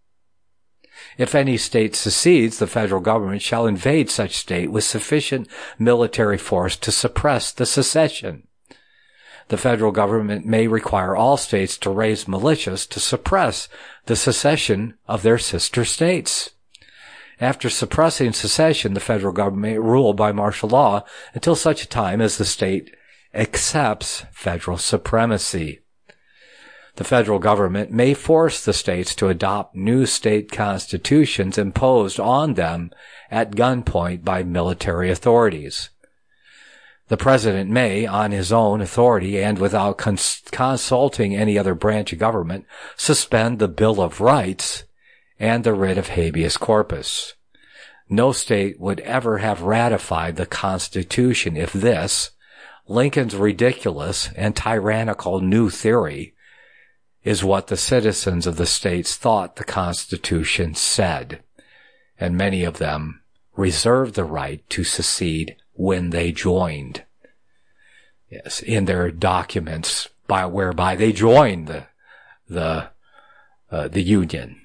If any state secedes, the federal government shall invade such state with sufficient military force to suppress the secession. The federal government may require all states to raise militias to suppress the secession of their sister states. After suppressing secession, the federal government may rule by martial law until such a time as the state accepts federal supremacy. The federal government may force the states to adopt new state constitutions imposed on them at gunpoint by military authorities. The president may, on his own authority and without cons- consulting any other branch of government, suspend the Bill of Rights and the writ of habeas corpus. No state would ever have ratified the Constitution if this, Lincoln's ridiculous and tyrannical new theory, is what the citizens of the states thought the Constitution said, and many of them reserved the right to secede when they joined. Yes, in their documents by whereby they joined the the uh, the Union.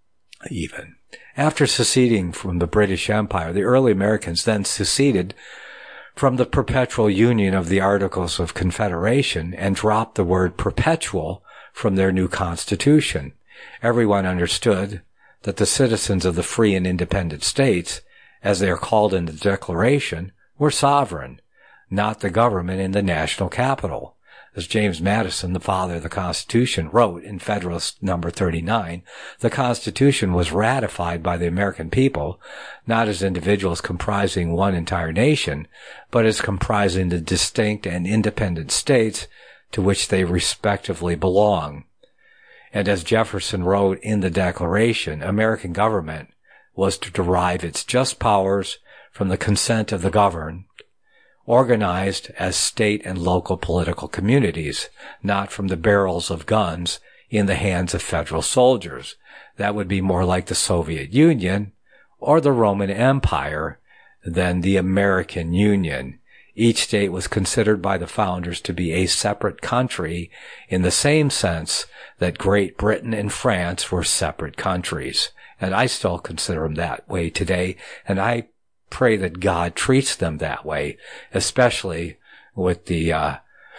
Even after seceding from the British Empire, the early Americans then seceded from the perpetual union of the Articles of Confederation and dropped the word perpetual from their new constitution. Everyone understood that the citizens of the free and independent states, as they are called in the Declaration, were sovereign, not the government in the national capital. As James Madison, the father of the Constitution, wrote in Federalist number thirty-nine, the Constitution was ratified by the American people, not as individuals comprising one entire nation, but as comprising the distinct and independent states to which they respectively belong. And as Jefferson wrote in the Declaration, American government was to derive its just powers from the consent of the governed, organized as state and local political communities, not from the barrels of guns in the hands of federal soldiers. That would be more like the Soviet Union or the Roman Empire than the American Union. Each state was considered by the founders to be a separate country in the same sense that Great Britain and France were separate countries. And I still consider them that way today, and I pray that God treats them that way, especially with the uh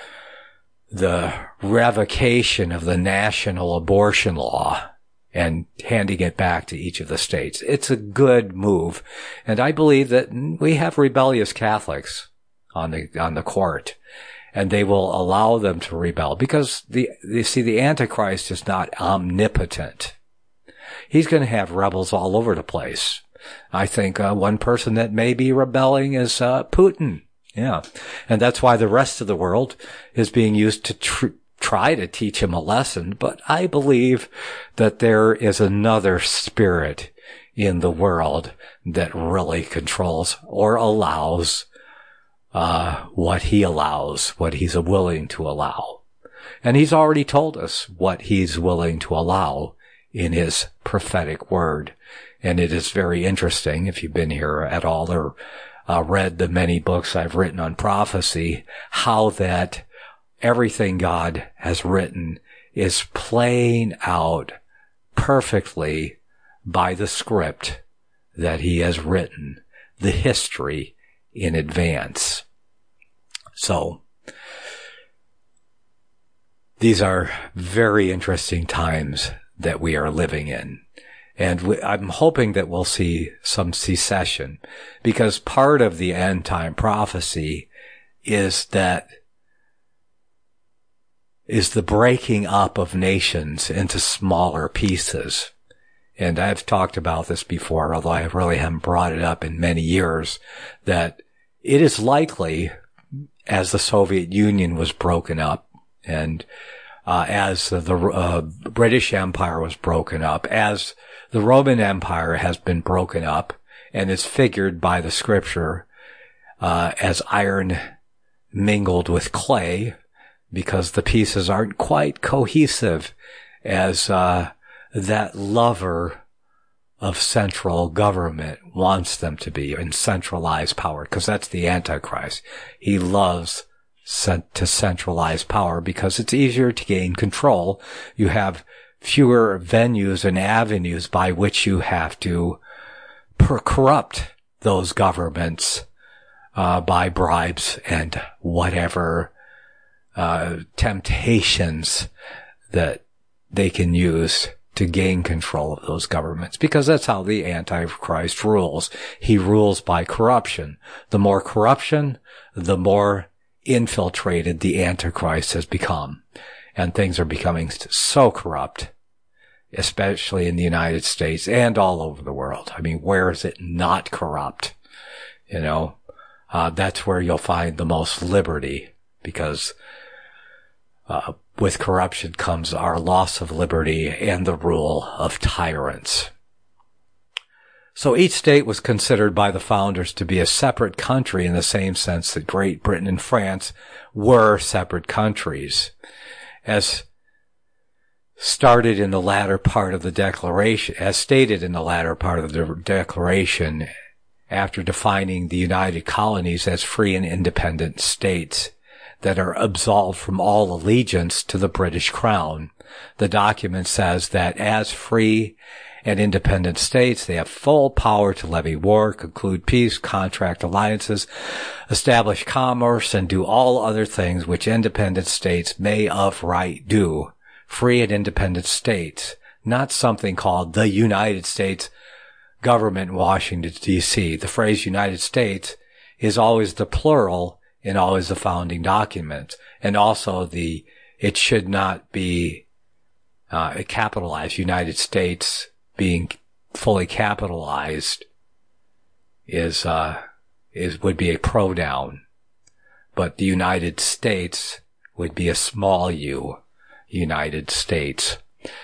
the revocation of the national abortion law and handing it back to each of the states. It's a good move, and I believe that we have rebellious Catholics on the on the court, and they will allow them to rebel because the you see the Antichrist is not omnipotent. He's going to have rebels all over the place. I think uh, one person that may be rebelling is uh, Putin. Yeah, and that's why the rest of the world is being used to tr- try to teach him a lesson. But I believe that there is another spirit in the world that really controls or allows Uh, what he allows, what he's willing to allow. And he's already told us what he's willing to allow in his prophetic word. And it is very interesting, if you've been here at all or uh, read the many books I've written on prophecy, how that everything God has written is playing out perfectly by the script that he has written, the history in advance. So, these are very interesting times that we are living in. And we, I'm hoping that we'll see some secession, because part of the end time prophecy is that is the breaking up of nations into smaller pieces. And I've talked about this before, although I really haven't brought it up in many years, that it is likely, as the Soviet Union was broken up and uh, as the, the uh, British Empire was broken up, as the Roman Empire has been broken up and is figured by the scripture uh, as iron mingled with clay, because the pieces aren't quite cohesive as uh, that lover of central government wants them to be, in centralized power, because that's the Antichrist. He loves cent- to centralize power because it's easier to gain control. You have fewer venues and avenues by which you have to per- corrupt those governments uh, by bribes and whatever uh temptations that they can use to gain control of those governments, because that's how the Antichrist rules. He rules by corruption. The more corruption, the more infiltrated the Antichrist has become. And things are becoming so corrupt, especially in the United States and all over the world. I mean, where is it not corrupt? You know, uh, that's where you'll find the most liberty, because uh, with corruption comes our loss of liberty and the rule of tyrants. So each state was considered by the founders to be a separate country in the same sense that Great Britain and France were separate countries. As started in the latter part of the Declaration, as stated in the latter part of the Declaration, after defining the United Colonies as free and independent states that are absolved from all allegiance to the British Crown. The document says that as free and independent states, they have full power to levy war, conclude peace, contract alliances, establish commerce, and do all other things which independent states may of right do. Free and independent states, not something called the United States government in Washington, D C. The phrase United States is always the plural in always the founding document, and also the it should not be uh, capitalized. United States being fully capitalized is uh is would be a pronoun, but the United States would be a small u. United States.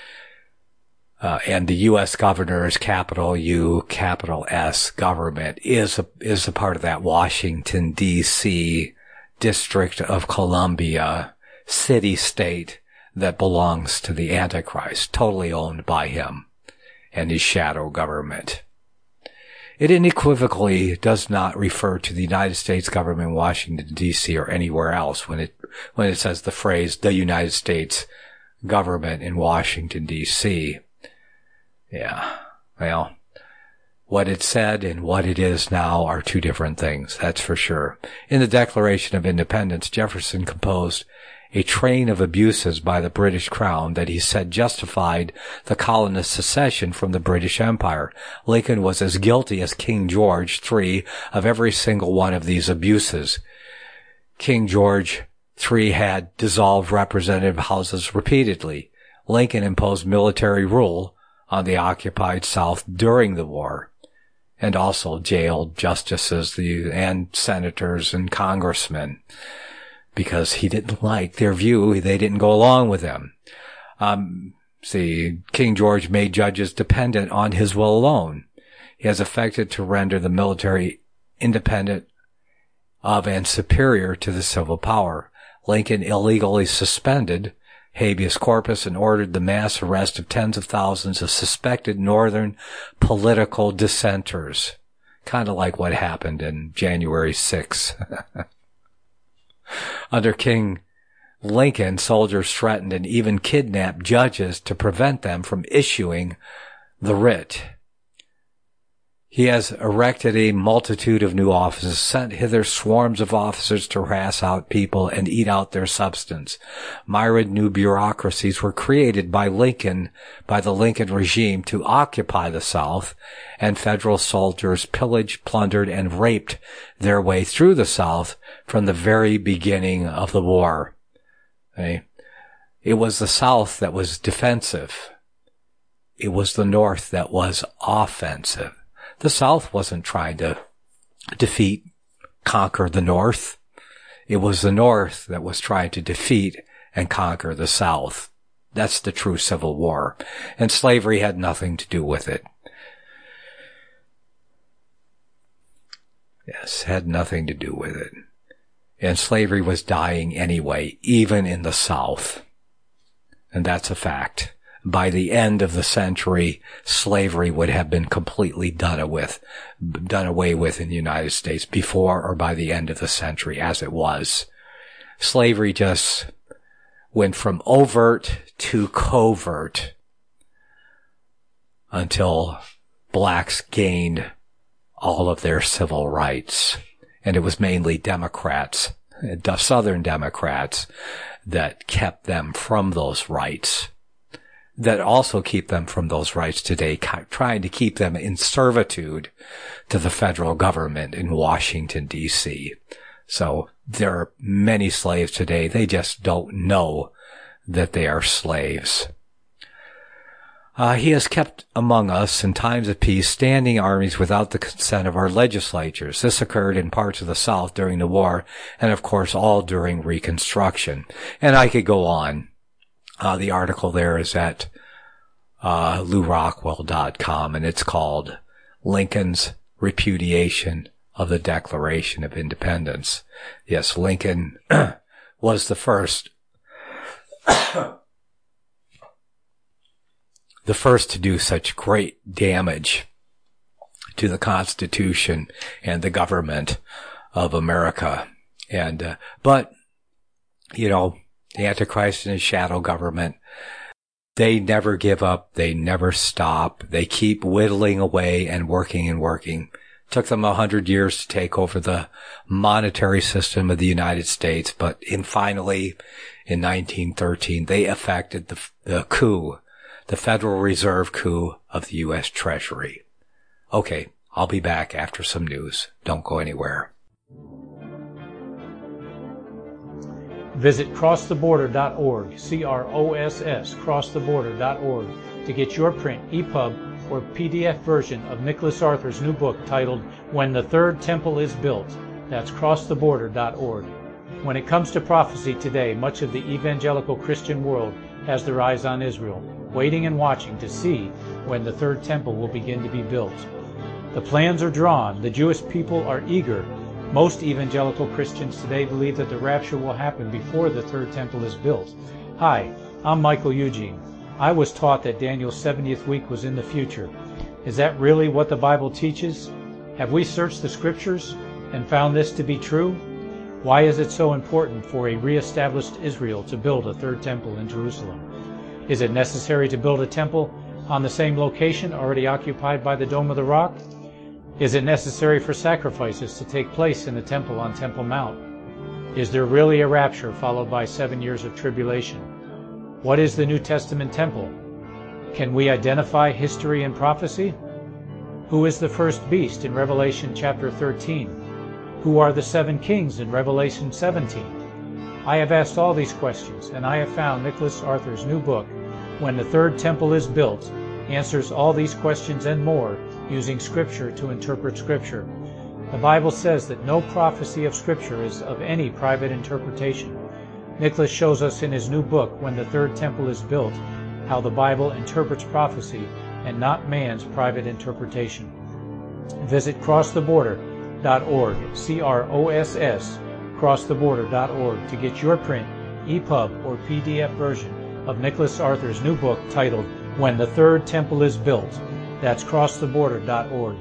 Uh, and the U S governor is capital U, capital S government is a, is a part of that Washington, D C District of Columbia city state that belongs to the Antichrist, totally owned by him and his shadow government. It unequivocally does not refer to the United States government in Washington, D C or anywhere else when it, when it says the phrase the United States government in Washington, D C Yeah, well, what it said and what it is now are two different things, that's for sure. In the Declaration of Independence, Jefferson composed a train of abuses by the British Crown that he said justified the colonists' secession from the British Empire. Lincoln was as guilty as King George the Third of every single one of these abuses. King George the Third had dissolved representative houses repeatedly. Lincoln imposed military rule on the occupied South during the war, and also jailed justices and senators and congressmen because he didn't like their view. They didn't go along with him. Um, see, King George made judges dependent on his will alone. He has affected to render the military independent of and superior to the civil power. Lincoln illegally suspended habeas corpus and ordered the mass arrest of tens of thousands of suspected northern political dissenters. Kind of like what happened in January sixth. Under King Lincoln, soldiers threatened and even kidnapped judges to prevent them from issuing the writ. He has erected a multitude of new offices, sent hither swarms of officers to harass out people and eat out their substance. Myriad new bureaucracies were created by Lincoln, by the Lincoln regime to occupy the South, and federal soldiers pillaged, plundered, and raped their way through the South from the very beginning of the war. Okay? It was the South that was defensive. It was the North that was offensive. The South wasn't trying to defeat, conquer the North. It was the North that was trying to defeat and conquer the South. That's the true Civil War. And slavery had nothing to do with it. Yes, had nothing to do with it. And slavery was dying anyway, even in the South. And that's a fact. By the end of the century, slavery would have been completely done with, done away with in the United States before or by the end of the century, as it was. Slavery just went from overt to covert until blacks gained all of their civil rights. And it was mainly Democrats, Southern Democrats, that kept them from those rights, that also keep them from those rights today, trying to keep them in servitude to the federal government in Washington, D C So there are many slaves today. They just don't know that they are slaves. Uh, he has kept among us in times of peace standing armies without the consent of our legislatures. This occurred in parts of the South during the war, and of course all during Reconstruction. And I could go on. Uh, the article there is at uh, Lew Rockwell dot com, and it's called Lincoln's Repudiation of the Declaration of Independence. Yes, Lincoln was the first the first to do such great damage to the Constitution and the government of America. And, uh, but, you know, the Antichrist and his shadow government, they never give up. They never stop. They keep whittling away and working and working. It took them a hundred years to take over the monetary system of the United States, but in finally, in nineteen thirteen, they effected the, the coup, the Federal Reserve coup of the U S Treasury. Okay, I'll be back after some news. Don't go anywhere. Visit cross the border dot org, C R O S S, cross the border dot org, to get your print, E P U B, or P D F version of Nicholas Arthur's new book titled When the Third Temple is Built. That's cross the border dot org. When it comes to prophecy today, much of the evangelical Christian world has their eyes on Israel, waiting and watching to see when the third temple will begin to be built. The plans are drawn. The Jewish people are eager. Most evangelical Christians today believe that the rapture will happen before the third temple is built. Hi, I'm Michael Eugene. I was taught that Daniel's seventieth week was in the future. Is that really what the Bible teaches? Have we searched the scriptures and found this to be true? Why is it so important for a re-established Israel to build a third temple in Jerusalem? Is it necessary to build a temple on the same location already occupied by the Dome of the Rock? Is it necessary for sacrifices to take place in the temple on Temple Mount? Is there really a rapture followed by seven years of tribulation? What is the New Testament temple? Can we identify history and prophecy? Who is the first beast in Revelation chapter thirteen? Who are the seven kings in Revelation seventeen? I have asked all these questions, and I have found Nicholas Arthur's new book, When the Third Temple is Built, answers all these questions and more using Scripture to interpret Scripture. The Bible says that no prophecy of Scripture is of any private interpretation. Nicholas shows us in his new book, When the Third Temple is Built, how the Bible interprets prophecy and not man's private interpretation. Visit cross the border dot org, C R O S S, cross the border dot org, to get your print, E P U B, or P D F version of Nicholas Arthur's new book titled When the Third Temple is Built. That's cross the border dot org.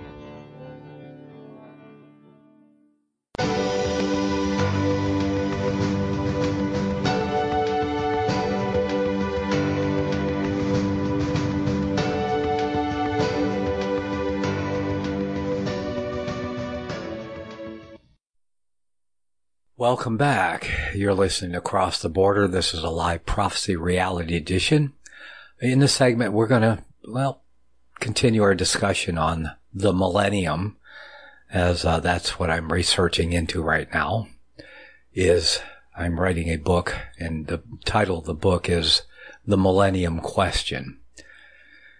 Welcome back. You're listening to Cross the Border. This is a live prophecy reality edition. In this segment, we're going to, well, continue our discussion on the millennium, as uh, that's what I'm researching into right now. Is I'm writing a book, and the title of the book is The Millennium Question.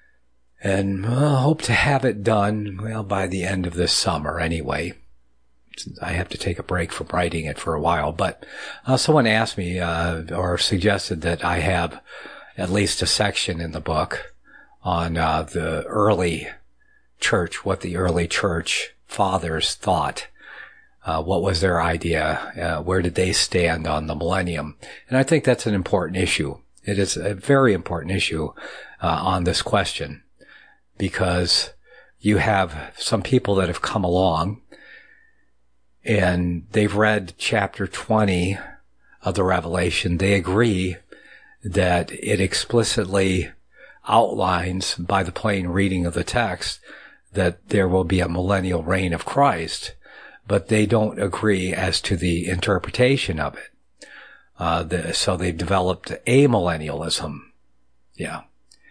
And I uh, hope to have it done, well, by the end of this summer anyway. I have to take a break from writing it for a while. But uh, someone asked me uh, or suggested that I have at least a section in the book on uh, the early church, what the early church fathers thought. Uh, what was their idea? Uh, where did they stand on the millennium? And I think that's an important issue. It is a very important issue uh, on this question, because you have some people that have come along and they've read chapter twenty of the Revelation. They agree that it explicitly outlines by the plain reading of the text that there will be a millennial reign of Christ, but they don't agree as to the interpretation of it. Uh, the, so they've developed amillennialism. Yeah.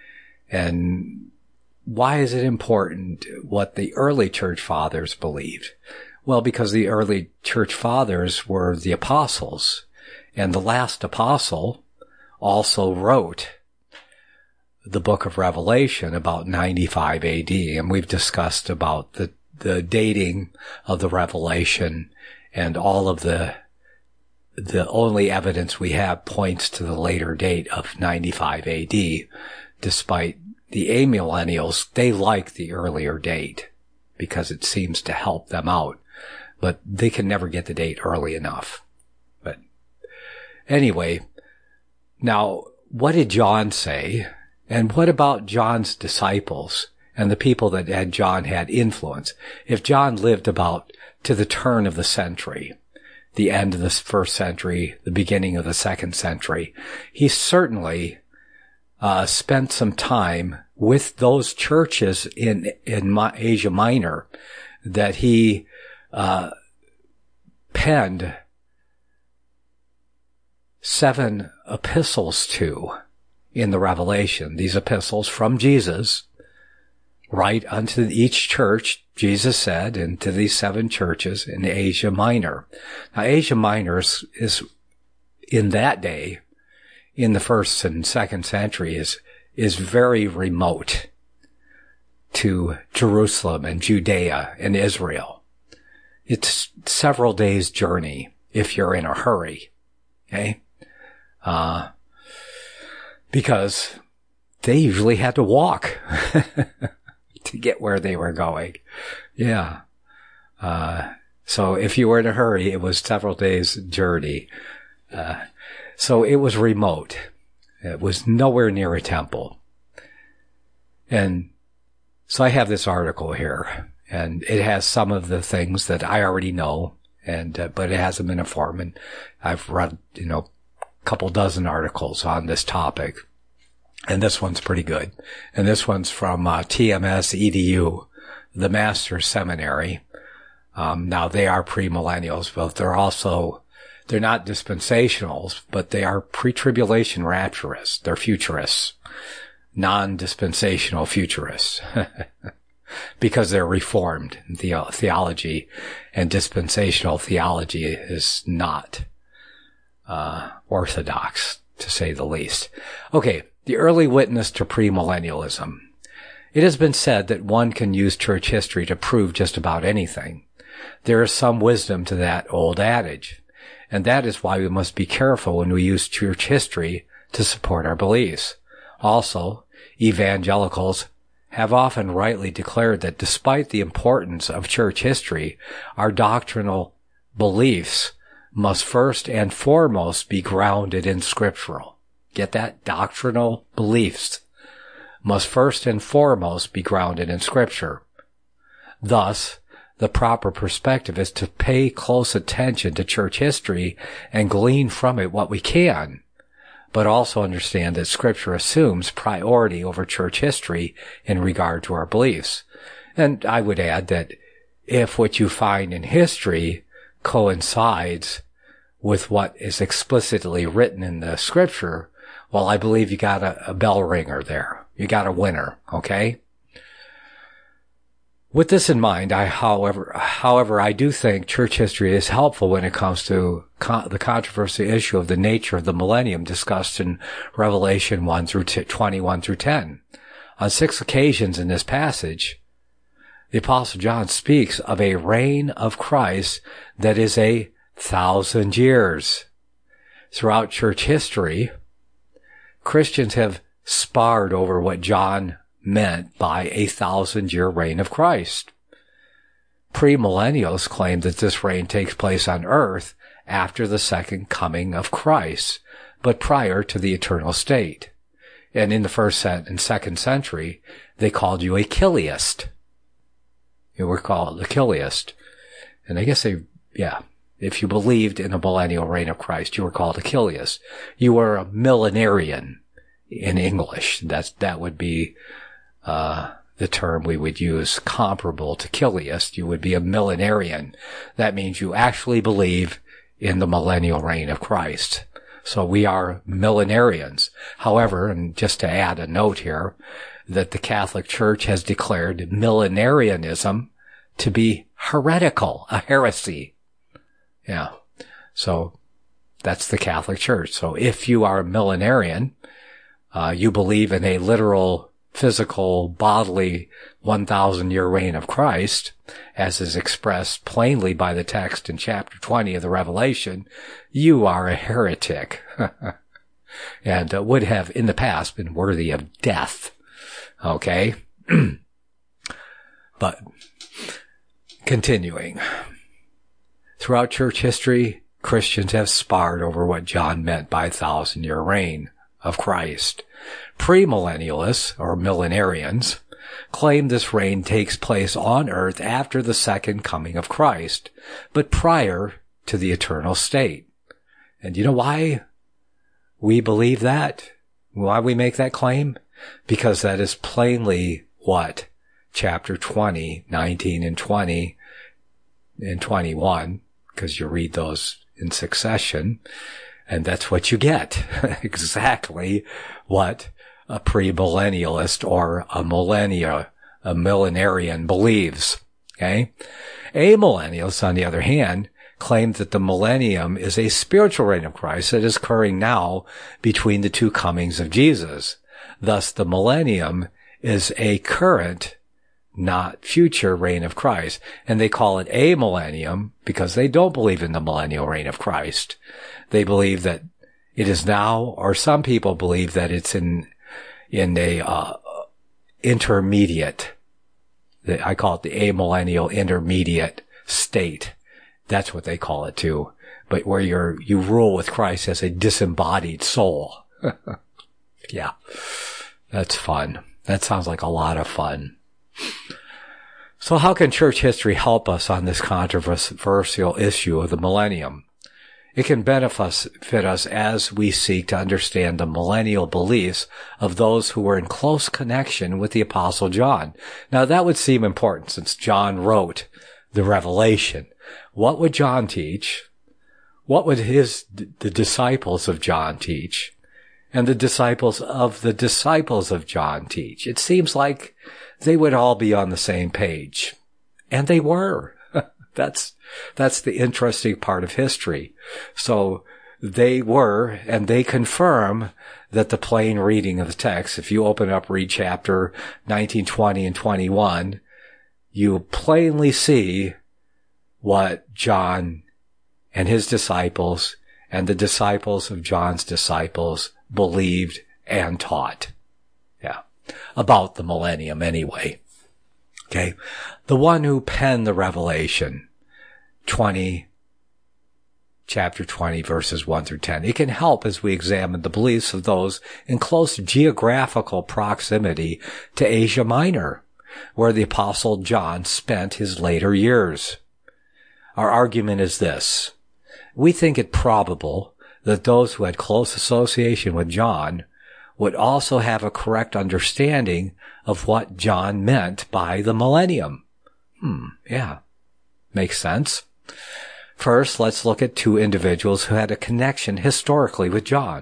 And why is it important what the early church fathers believed? Well, because the early church fathers were the apostles, and the last apostle also wrote the book of Revelation about ninety-five A D, and we've discussed about the, the dating of the Revelation, and all of the the only evidence we have points to the later date of ninety-five A D, despite the amillennials, they like the earlier date because it seems to help them out, but they can never get the date early enough. But anyway, now what did John say? And what about John's disciples and the people that had John had influence? If John lived about to the turn of the century, the end of the first century, the beginning of the second century, he certainly uh, spent some time with those churches in in Asia Minor that he uh, penned seven epistles to in the Revelation. These epistles from Jesus, right unto each church, Jesus said, and to these seven churches in Asia Minor. Now, Asia Minor is, is in that day, in the first and second century, is is very remote to Jerusalem and Judea and Israel. It's several days' journey if you're in a hurry, okay? Uh, because they usually had to walk to get where they were going. Yeah. Uh, so if you were in a hurry, it was several days' journey. Uh, so it was remote. It was nowhere near a temple. And so I have this article here, and it has some of the things that I already know, and uh, but it hasn't been informed. And I've read, you know, a couple dozen articles on this topic, and this one's pretty good. And this one's from uh, T M S E D U, the Master's Seminary. Um, now they are premillennials, but they're also they're not dispensationals, but they are pre-tribulation rapturists. They're futurists, non-dispensational futurists. Because they're reformed the theology, and dispensational theology is not uh orthodox, to say the least. Okay, the early witness to premillennialism. It has been said that one can use church history to prove just about anything. There is some wisdom to that old adage, and that is why we must be careful when we use church history to support our beliefs. Also, evangelicals have often rightly declared that despite the importance of church history, our doctrinal beliefs must first and foremost be grounded in scriptural. Get that? Doctrinal beliefs must first and foremost be grounded in scripture. Thus, the proper perspective is to pay close attention to church history and glean from it what we can, but also understand that scripture assumes priority over church history in regard to our beliefs. And I would add that if what you find in history coincides with what is explicitly written in the scripture, well, I believe you got a, a bell ringer there. You got a winner, okay? With this in mind, I, however, however, I do think church history is helpful when it comes to con- the controversial issue of the nature of the millennium discussed in Revelation one through twenty-one through ten. On six occasions in this passage, the Apostle John speaks of a reign of Christ that is a thousand years. Throughout church history, Christians have sparred over what John meant by a thousand-year reign of Christ. Premillennialists claim that this reign takes place on earth after the second coming of Christ, but prior to the eternal state. And in the first and second century, they called you a Chiliast. You were called a Chiliast. And I guess they, yeah, if you believed in a millennial reign of Christ, you were called a Chiliast. You were a millenarian in English. That's, that would be, uh, the term we would use comparable to Chiliast. You would be a millenarian. That means you actually believe in the millennial reign of Christ. So we are millenarians. However, and just to add a note here, that the Catholic Church has declared millenarianism to be heretical, a heresy. Yeah. So that's the Catholic Church. So if you are a millenarian, uh, you believe in a literal, physical, bodily one thousand year reign of Christ, as is expressed plainly by the text in chapter twenty of the Revelation, you are a heretic. And uh, would have in the past been worthy of death. Okay? But, continuing. Throughout church history, Christians have sparred over what John meant by thousand-year reign of Christ. Premillennialists, or millenarians, claim this reign takes place on earth after the second coming of Christ, but prior to the eternal state. And you know why we believe that? Why we make that claim? Because that is plainly what chapter twenty, nineteen, and twenty, and twenty-one, because you read those in succession, and that's what you get. Exactly what a premillennialist or a millennia, a millenarian believes. Okay? Amillennialists, on the other hand, claim that the millennium is a spiritual reign of Christ that is occurring now between the two comings of Jesus. Thus, the millennium is a current, not future reign of Christ. And they call it a millennium because they don't believe in the millennial reign of Christ. They believe that it is now, or some people believe that it's in, in a, uh, intermediate, I call it the amillennial intermediate state. That's what they call it too. But where you're, you rule with Christ as a disembodied soul. Yeah. That's fun. That sounds like a lot of fun. So how can church history help us on this controversial issue of the millennium? It can benefit us as we seek to understand the millennial beliefs of those who were in close connection with the Apostle John. Now that would seem important since John wrote the Revelation. What would John teach? What would his, the disciples of John teach? And the disciples of the disciples of John teach? It seems like they would all be on the same page. And they were. That's, that's the interesting part of history. So they were, and they confirm that the plain reading of the text, if you open up, read chapter nineteen, twenty, and twenty-one, you plainly see what John and his disciples and the disciples of John's disciples believed and taught. Yeah. About the millennium anyway. Okay. The one who penned the Revelation, twenty, chapter twenty, verses one through ten. It can help as we examine the beliefs of those in close geographical proximity to Asia Minor, where the Apostle John spent his later years. Our argument is this. We think it probable that those who had close association with John would also have a correct understanding of what John meant by the millennium. Hmm, yeah. Makes sense. First, let's look at two individuals who had a connection historically with John.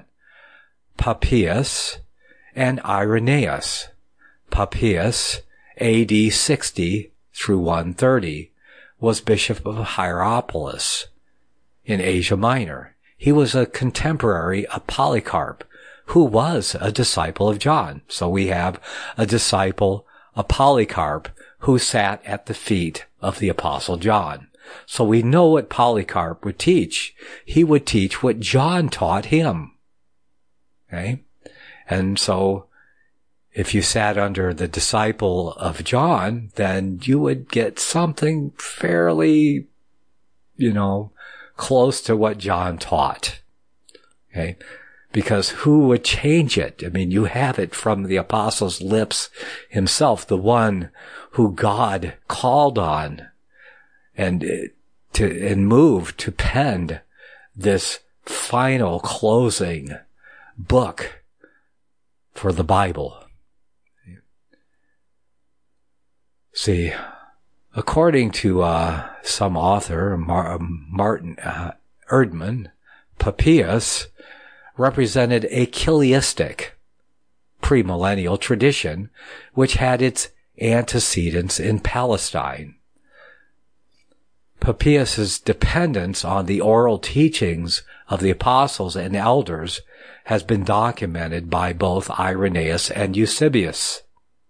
Papias and Irenaeus. Papias, A D sixty through one thirty, was Bishop of Hierapolis in Asia Minor. He was a contemporary of Polycarp, who was a disciple of John. So we have a disciple, a Polycarp, who sat at the feet of the Apostle John. So we know what Polycarp would teach. He would teach what John taught him. Okay? And so if you sat under the disciple of John, then you would get something fairly, you know, close to what John taught. Okay? Because who would change it? I mean, you have it from the apostle's lips himself, the one who God called on and to and moved to pen this final closing book for the Bible. See, according to uh, some author, Mar- Martin uh, Erdman, Papias represented a chiliastic premillennial tradition which had its antecedents in Palestine. Papias' dependence on the oral teachings of the apostles and elders has been documented by both Irenaeus and Eusebius.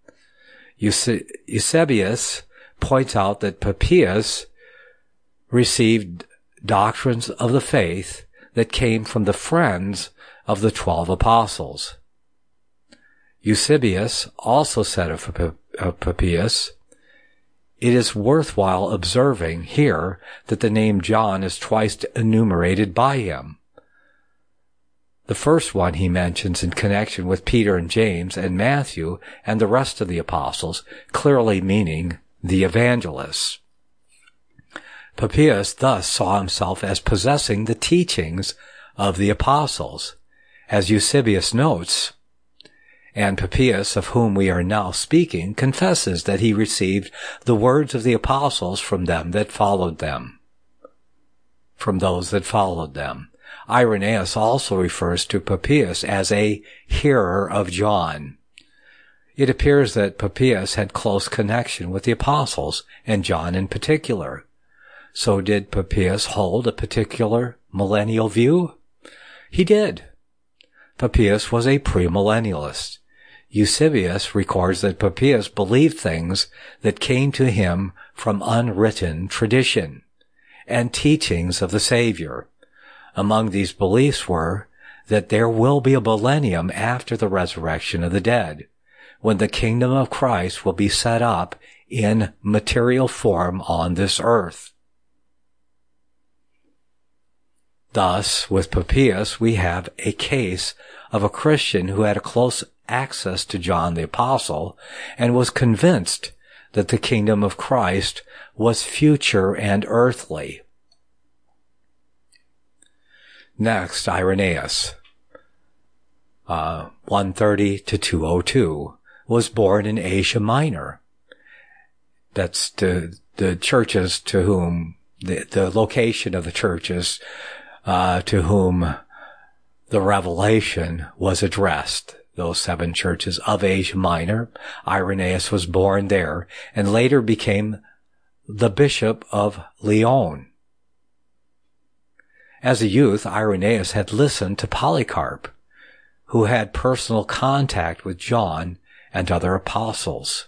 Eusebius points out that Papias received doctrines of the faith that came from the friends of the twelve apostles. Eusebius also said of Papias, "It is worthwhile observing here that the name John is twice enumerated by him. The first one he mentions in connection with Peter and James and Matthew and the rest of the apostles, clearly meaning the evangelists." Papias thus saw himself as possessing the teachings of the apostles, as Eusebius notes, and Papias, of whom we are now speaking, confesses that he received the words of the apostles from them that followed them, from those that followed them. Irenaeus also refers to Papias as a hearer of John. It appears that Papias had close connection with the apostles, and John in particular. So did Papias hold a particular millennial view? He did. Papias was a premillennialist. Eusebius records that Papias believed things that came to him from unwritten tradition and teachings of the Savior. Among these beliefs were that there will be a millennium after the resurrection of the dead, when the kingdom of Christ will be set up in material form on this earth. Thus, with Papias, we have a case of a Christian who had a close access to John the Apostle and was convinced that the kingdom of Christ was future and earthly. Next, Irenaeus, uh, one thirty to two oh two, was born in Asia Minor. That's the, the churches to whom, the, the location of the churches uh, to whom the revelation was addressed. Those seven churches of Asia Minor. Irenaeus was born there and later became the bishop of Lyon. As a youth, Irenaeus had listened to Polycarp, who had personal contact with John and other apostles.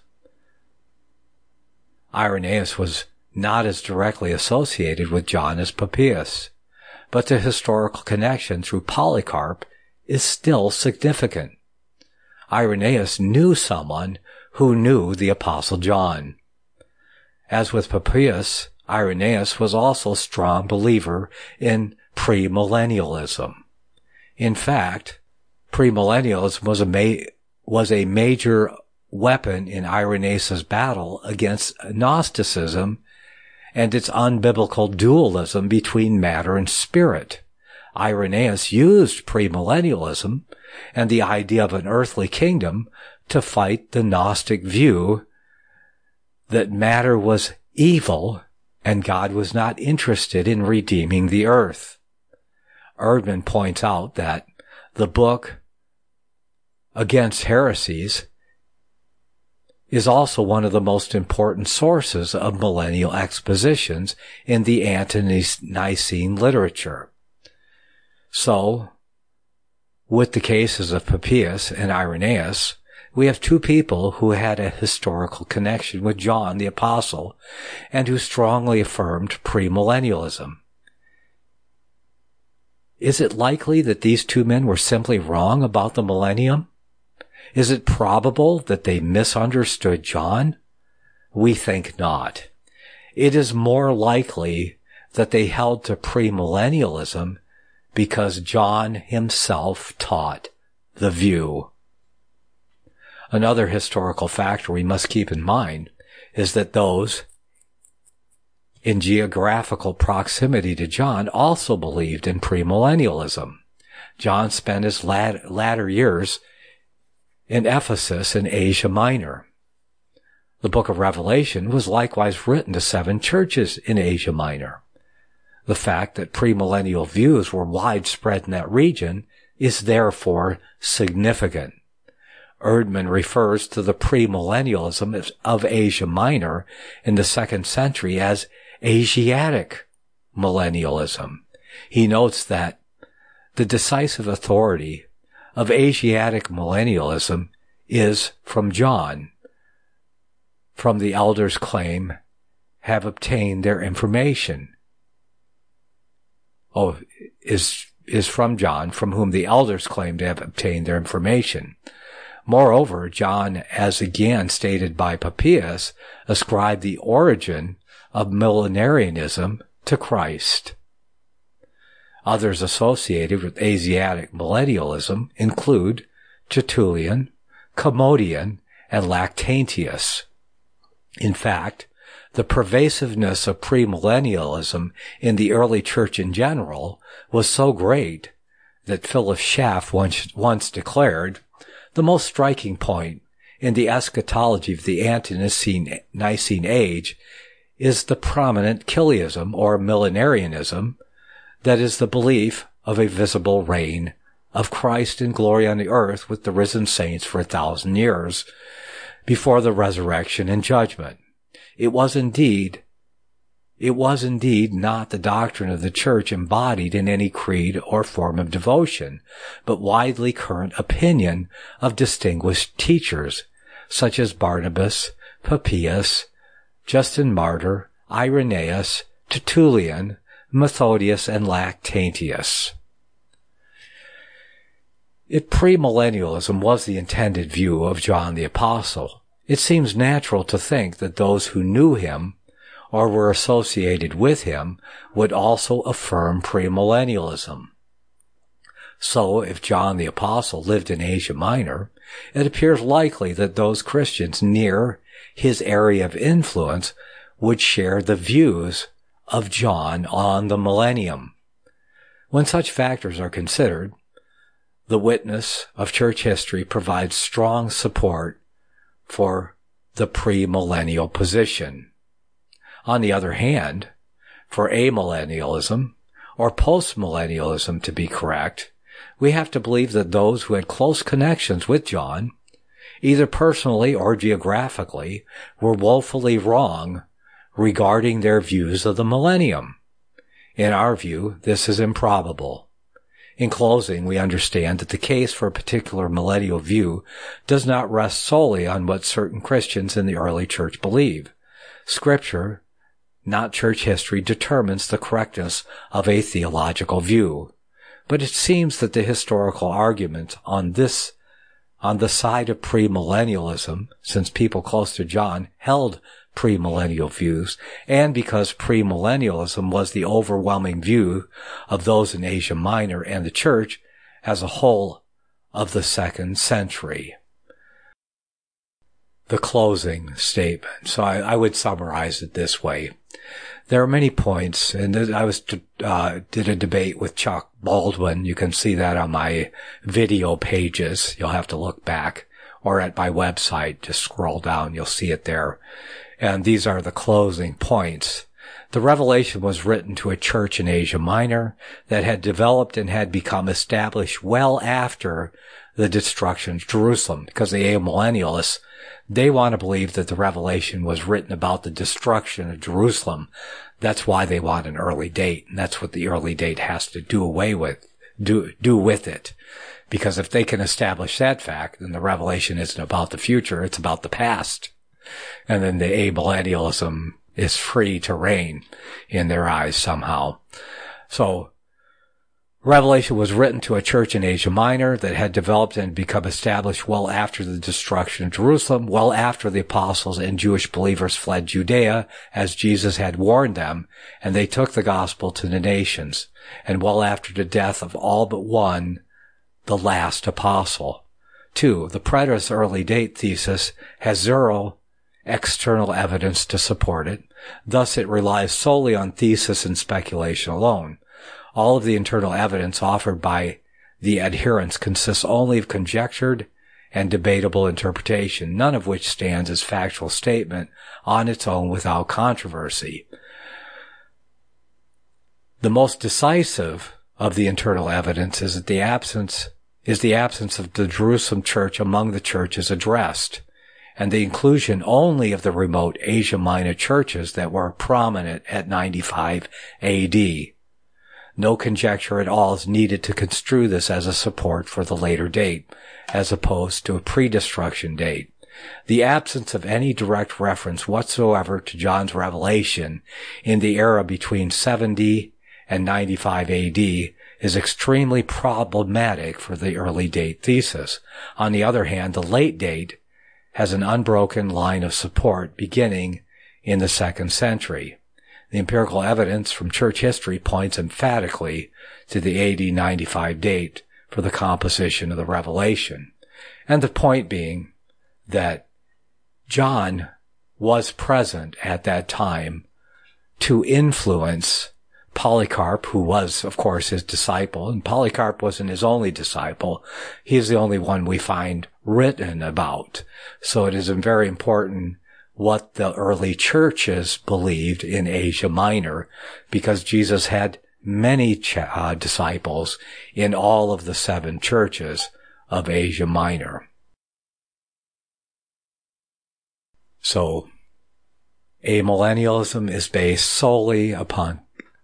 Irenaeus was not as directly associated with John as Papias, but the historical connection through Polycarp is still significant. Irenaeus knew someone who knew the Apostle John. As with Papias, Irenaeus was also a strong believer in premillennialism. In fact, premillennialism was a ma- was a major weapon in Irenaeus' battle against Gnosticism and its unbiblical dualism between matter and spirit. Irenaeus used premillennialism and the idea of an earthly kingdom to fight the Gnostic view that matter was evil and God was not interested in redeeming the earth. Erdman points out that the book Against Heresies is also one of the most important sources of millennial expositions in the ante-Nicene literature. So, with the cases of Papias and Irenaeus, we have two people who had a historical connection with John the Apostle and who strongly affirmed premillennialism. Is it likely that these two men were simply wrong about the millennium? Is it probable that they misunderstood John? We think not. It is more likely that they held to premillennialism because John himself taught the view. Another historical factor we must keep in mind is that those in geographical proximity to John also believed in premillennialism. John spent his lat- latter years in Ephesus in Asia Minor. The book of Revelation was likewise written to seven churches in Asia Minor. The fact that premillennial views were widespread in that region is therefore significant. Erdman refers to the premillennialism of Asia Minor in the second century as Asiatic millennialism. He notes that the decisive authority of Asiatic millennialism is from John. From the elders claim have obtained their information. Oh, is, is from John, from whom the elders claim to have obtained their information. Moreover, John, as again stated by Papias, ascribed the origin of millenarianism to Christ. Others associated with Asiatic millennialism include Tertullian, Commodian, and Lactantius. In fact, the pervasiveness of premillennialism in the early church in general was so great that Philip Schaff once, once declared, the most striking point in the eschatology of the ante-Nicene Nicene age is the prominent Chiliasm or millenarianism, that is the belief of a visible reign of Christ in glory on the earth with the risen saints for a thousand years before the resurrection and judgment. It was indeed, it was indeed not the doctrine of the church embodied in any creed or form of devotion, but widely current opinion of distinguished teachers, such as Barnabas, Papias, Justin Martyr, Irenaeus, Tertullian, Methodius, and Lactantius. If premillennialism was the intended view of John the Apostle, it seems natural to think that those who knew him or were associated with him would also affirm premillennialism. So, if John the Apostle lived in Asia Minor, it appears likely that those Christians near his area of influence would share the views of John on the millennium. When such factors are considered, the witness of church history provides strong support for the premillennial position. On the other hand, for amillennialism, or postmillennialism to be correct, we have to believe that those who had close connections with John, either personally or geographically, were woefully wrong regarding their views of the millennium. In our view, this is improbable. In closing, we understand that the case for a particular millennial view does not rest solely on what certain Christians in the early church believe. Scripture, not church history, determines the correctness of a theological view. But it seems that the historical argument on this, on the side of premillennialism, since people close to John held premillennial views, and because premillennialism was the overwhelming view of those in Asia Minor and the church as a whole of the second century. The closing statement. So I, I would summarize it this way. There are many points, and I was uh, did a debate with Chuck Baldwin. You can see that on my video pages. You'll have to look back, or at my website. Just scroll down, you'll see it there. And these are the closing points. The revelation was written to a church in Asia Minor that had developed and had become established well after the destruction of Jerusalem, because the amillennialists, they want to believe that the revelation was written about the destruction of Jerusalem. That's why they want an early date, and that's what the early date has to do away with, do, do with it. Because if they can establish that fact, then the revelation isn't about the future, it's about the past. And then the amillennialism is free to reign in their eyes somehow. So, Revelation was written to a church in Asia Minor that had developed and become established well after the destruction of Jerusalem, well after the apostles and Jewish believers fled Judea, as Jesus had warned them, and they took the gospel to the nations, and well after the death of all but one, the last apostle. Two, the preterist early date thesis has zero external evidence to support it. Thus, it relies solely on thesis and speculation alone. All of the internal evidence offered by the adherents consists only of conjectured and debatable interpretation, none of which stands as factual statement on its own without controversy. The most decisive of the internal evidence is that the absence is the absence of the Jerusalem church among the churches addressed, and the inclusion only of the remote Asia Minor churches that were prominent at ninety-five A D. No conjecture at all is needed to construe this as a support for the later date, as opposed to a pre-destruction date. The absence of any direct reference whatsoever to John's revelation in the era between seventy and ninety-five A D is extremely problematic for the early date thesis. On the other hand, the late date has an unbroken line of support beginning in the second century. The empirical evidence from church history points emphatically to the A D ninety-five date for the composition of the revelation. And the point being that John was present at that time to influence Polycarp, who was, of course, his disciple, and Polycarp wasn't his only disciple. He's the only one we find written about. So it is very important what the early churches believed in Asia Minor, because Jesus had many ch- uh, disciples in all of the seven churches of Asia Minor. So, amillennialism is based solely upon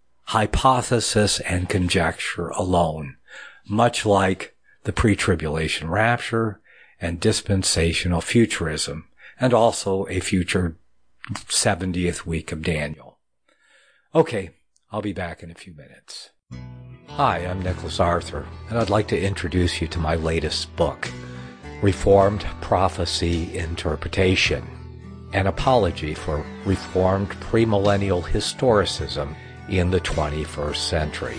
hypothesis and conjecture alone, much like the pre-tribulation rapture and dispensational futurism, and also a future seventieth week of Daniel. Okay, I'll be back in a few minutes. Hi, I'm Nicholas Arthur, and I'd like to introduce you to my latest book, Reformed Prophecy Interpretation, an apology for Reformed premillennial historicism in the twenty-first century.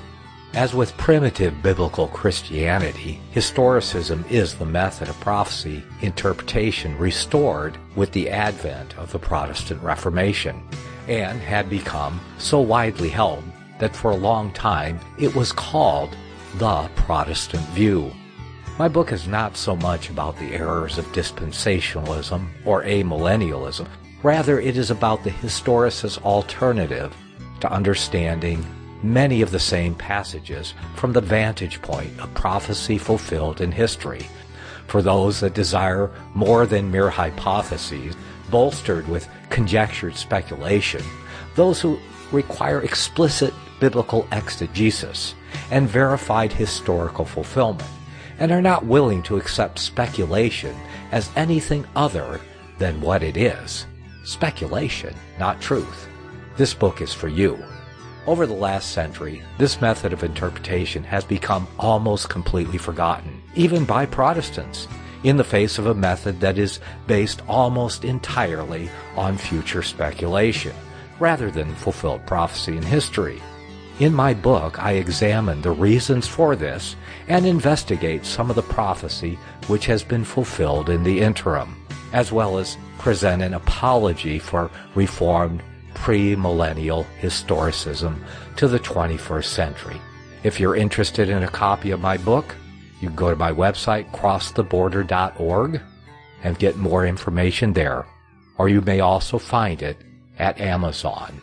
As with primitive biblical Christianity, historicism is the method of prophecy interpretation restored with the advent of the Protestant Reformation, and had become so widely held that for a long time it was called the Protestant view. My book is not so much about the errors of dispensationalism or amillennialism. Rather, it is about the historicist alternative to understanding many of the same passages from the vantage point of prophecy fulfilled in history. For those that desire more than mere hypotheses, bolstered with conjectured speculation, those who require explicit biblical exegesis and verified historical fulfillment, and are not willing to accept speculation as anything other than what it is. Speculation, not truth. This book is for you. Over the last century, this method of interpretation has become almost completely forgotten, even by Protestants, in the face of a method that is based almost entirely on future speculation, rather than fulfilled prophecy in history. In my book, I examine the reasons for this and investigate some of the prophecy which has been fulfilled in the interim, as well as present an apology for Reformed premillennial historicism to the twenty-first century. If you're interested in a copy of my book, you can go to my website, cross the border dot org, and get more information there. Or you may also find it at Amazon.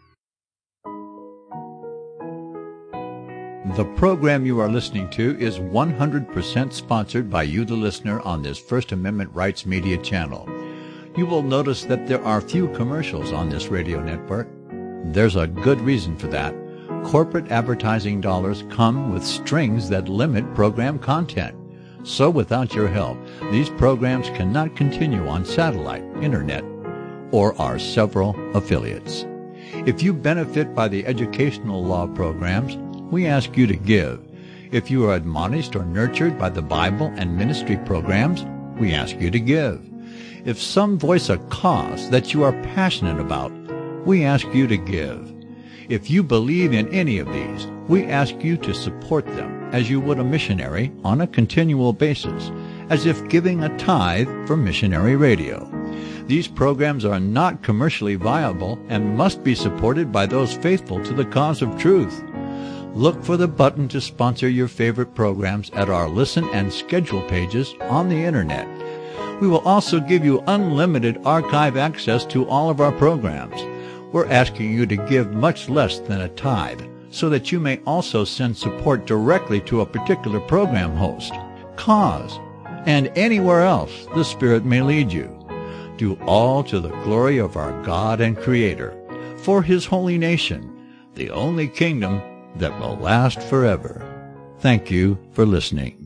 The program you are listening to is one hundred percent sponsored by you, the listener, on this First Amendment Rights Media channel. You will notice that there are few commercials on this radio network. There's a good reason for that. corporate advertising dollars come with strings that limit program content. So without your help, these programs cannot continue on satellite, internet, or our several affiliates. If you benefit by the educational law programs, we ask you to give. If you are admonished or nurtured by the Bible and ministry programs, we ask you to give. If some voice a cause that you are passionate about, we ask you to give. If you believe in any of these, we ask you to support them as you would a missionary on a continual basis, as if giving a tithe for missionary radio. These programs are not commercially viable and must be supported by those faithful to the cause of truth. Look for the button to sponsor your favorite programs at our listen and schedule pages on the Internet. We will also give you unlimited archive access to all of our programs. We're asking you to give much less than a tithe, so that you may also send support directly to a particular program host, cause, and anywhere else the Spirit may lead you. Do all to the glory of our God and Creator, for His holy nation, the only kingdom that will last forever. Thank you for listening.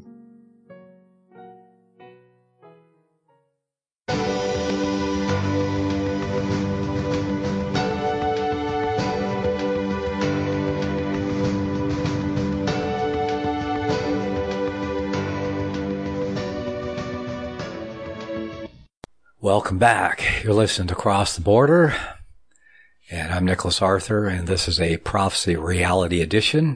Welcome back. You're listening to Cross the Border, and I'm Nicholas Arthur, and this is a Prophecy Reality Edition,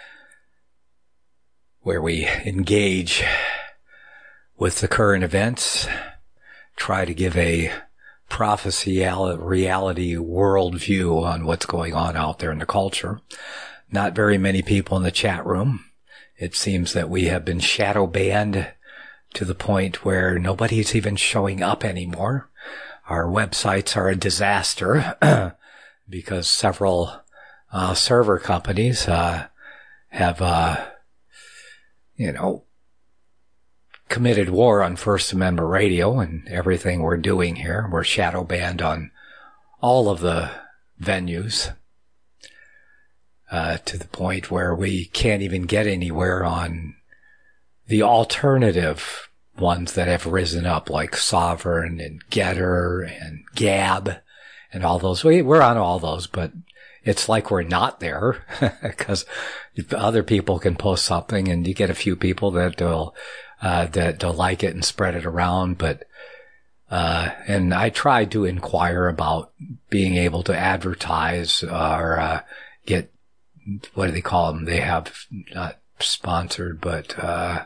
where we engage with the current events, try to give a prophecy reality worldview on what's going on out there in the culture. Not very many people in the chat room. It seems that we have been shadow banned to the point where nobody's even showing up anymore. Our websites are a disaster because several uh, server companies uh, have, uh, you know, committed war on First Amendment radio and everything we're doing here. We're shadow banned on all of the venues uh, to the point where we can't even get anywhere on the alternative ones that have risen up, like Sovereign and Getter and Gab and all those. We, we're on all those, but it's like we're not there because other people can post something and you get a few people that will, uh, that will like it and spread it around. But, uh, and I tried to inquire about being able to advertise or, uh, get, what do they call them? They have not sponsored, but, uh,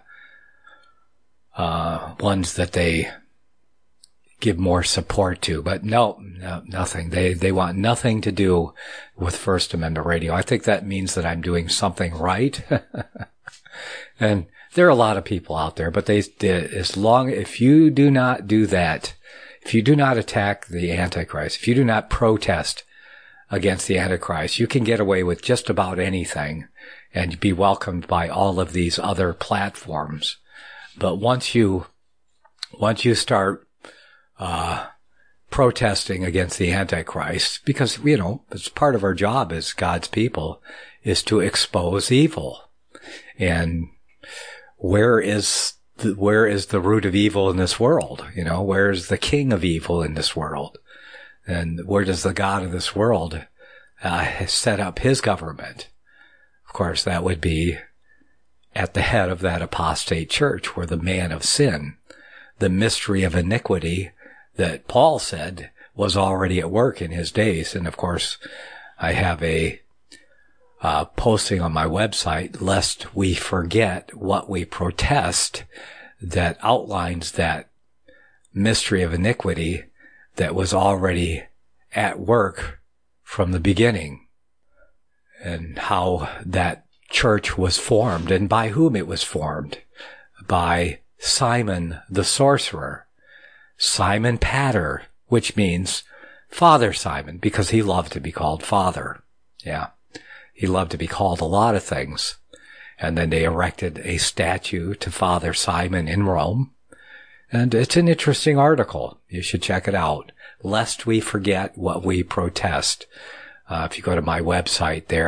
Uh, ones that they give more support to, but no, no, nothing. They, they want nothing to do with First Amendment radio. I think that means that I'm doing something right. And there are a lot of people out there, but they, they, as long, if you do not do that, if you do not attack the Antichrist, if you do not protest against the Antichrist, you can get away with just about anything and be welcomed by all of these other platforms. But once you, once you start, uh, protesting against the Antichrist, because, you know, it's part of our job as God's people is to expose evil. And where is the, where is the root of evil in this world? You know, where is the king of evil in this world? And where does the God of this world, uh, set up his government? Of course, that would be at the head of that apostate church, where the man of sin, the mystery of iniquity that Paul said was already at work in his days. And of course, I have a uh, posting on my website, Lest We Forget What We Protest, that outlines that mystery of iniquity that was already at work from the beginning, and how that church was formed and by whom it was formed. By Simon the sorcerer, Simon Patter, which means Father Simon, because he loved to be called Father. Yeah. He loved to be called a lot of things. And then they erected a statue to Father Simon in Rome. And it's an interesting article. You should check it out. Lest We Forget What We Protest. Uh, if you go to my website there,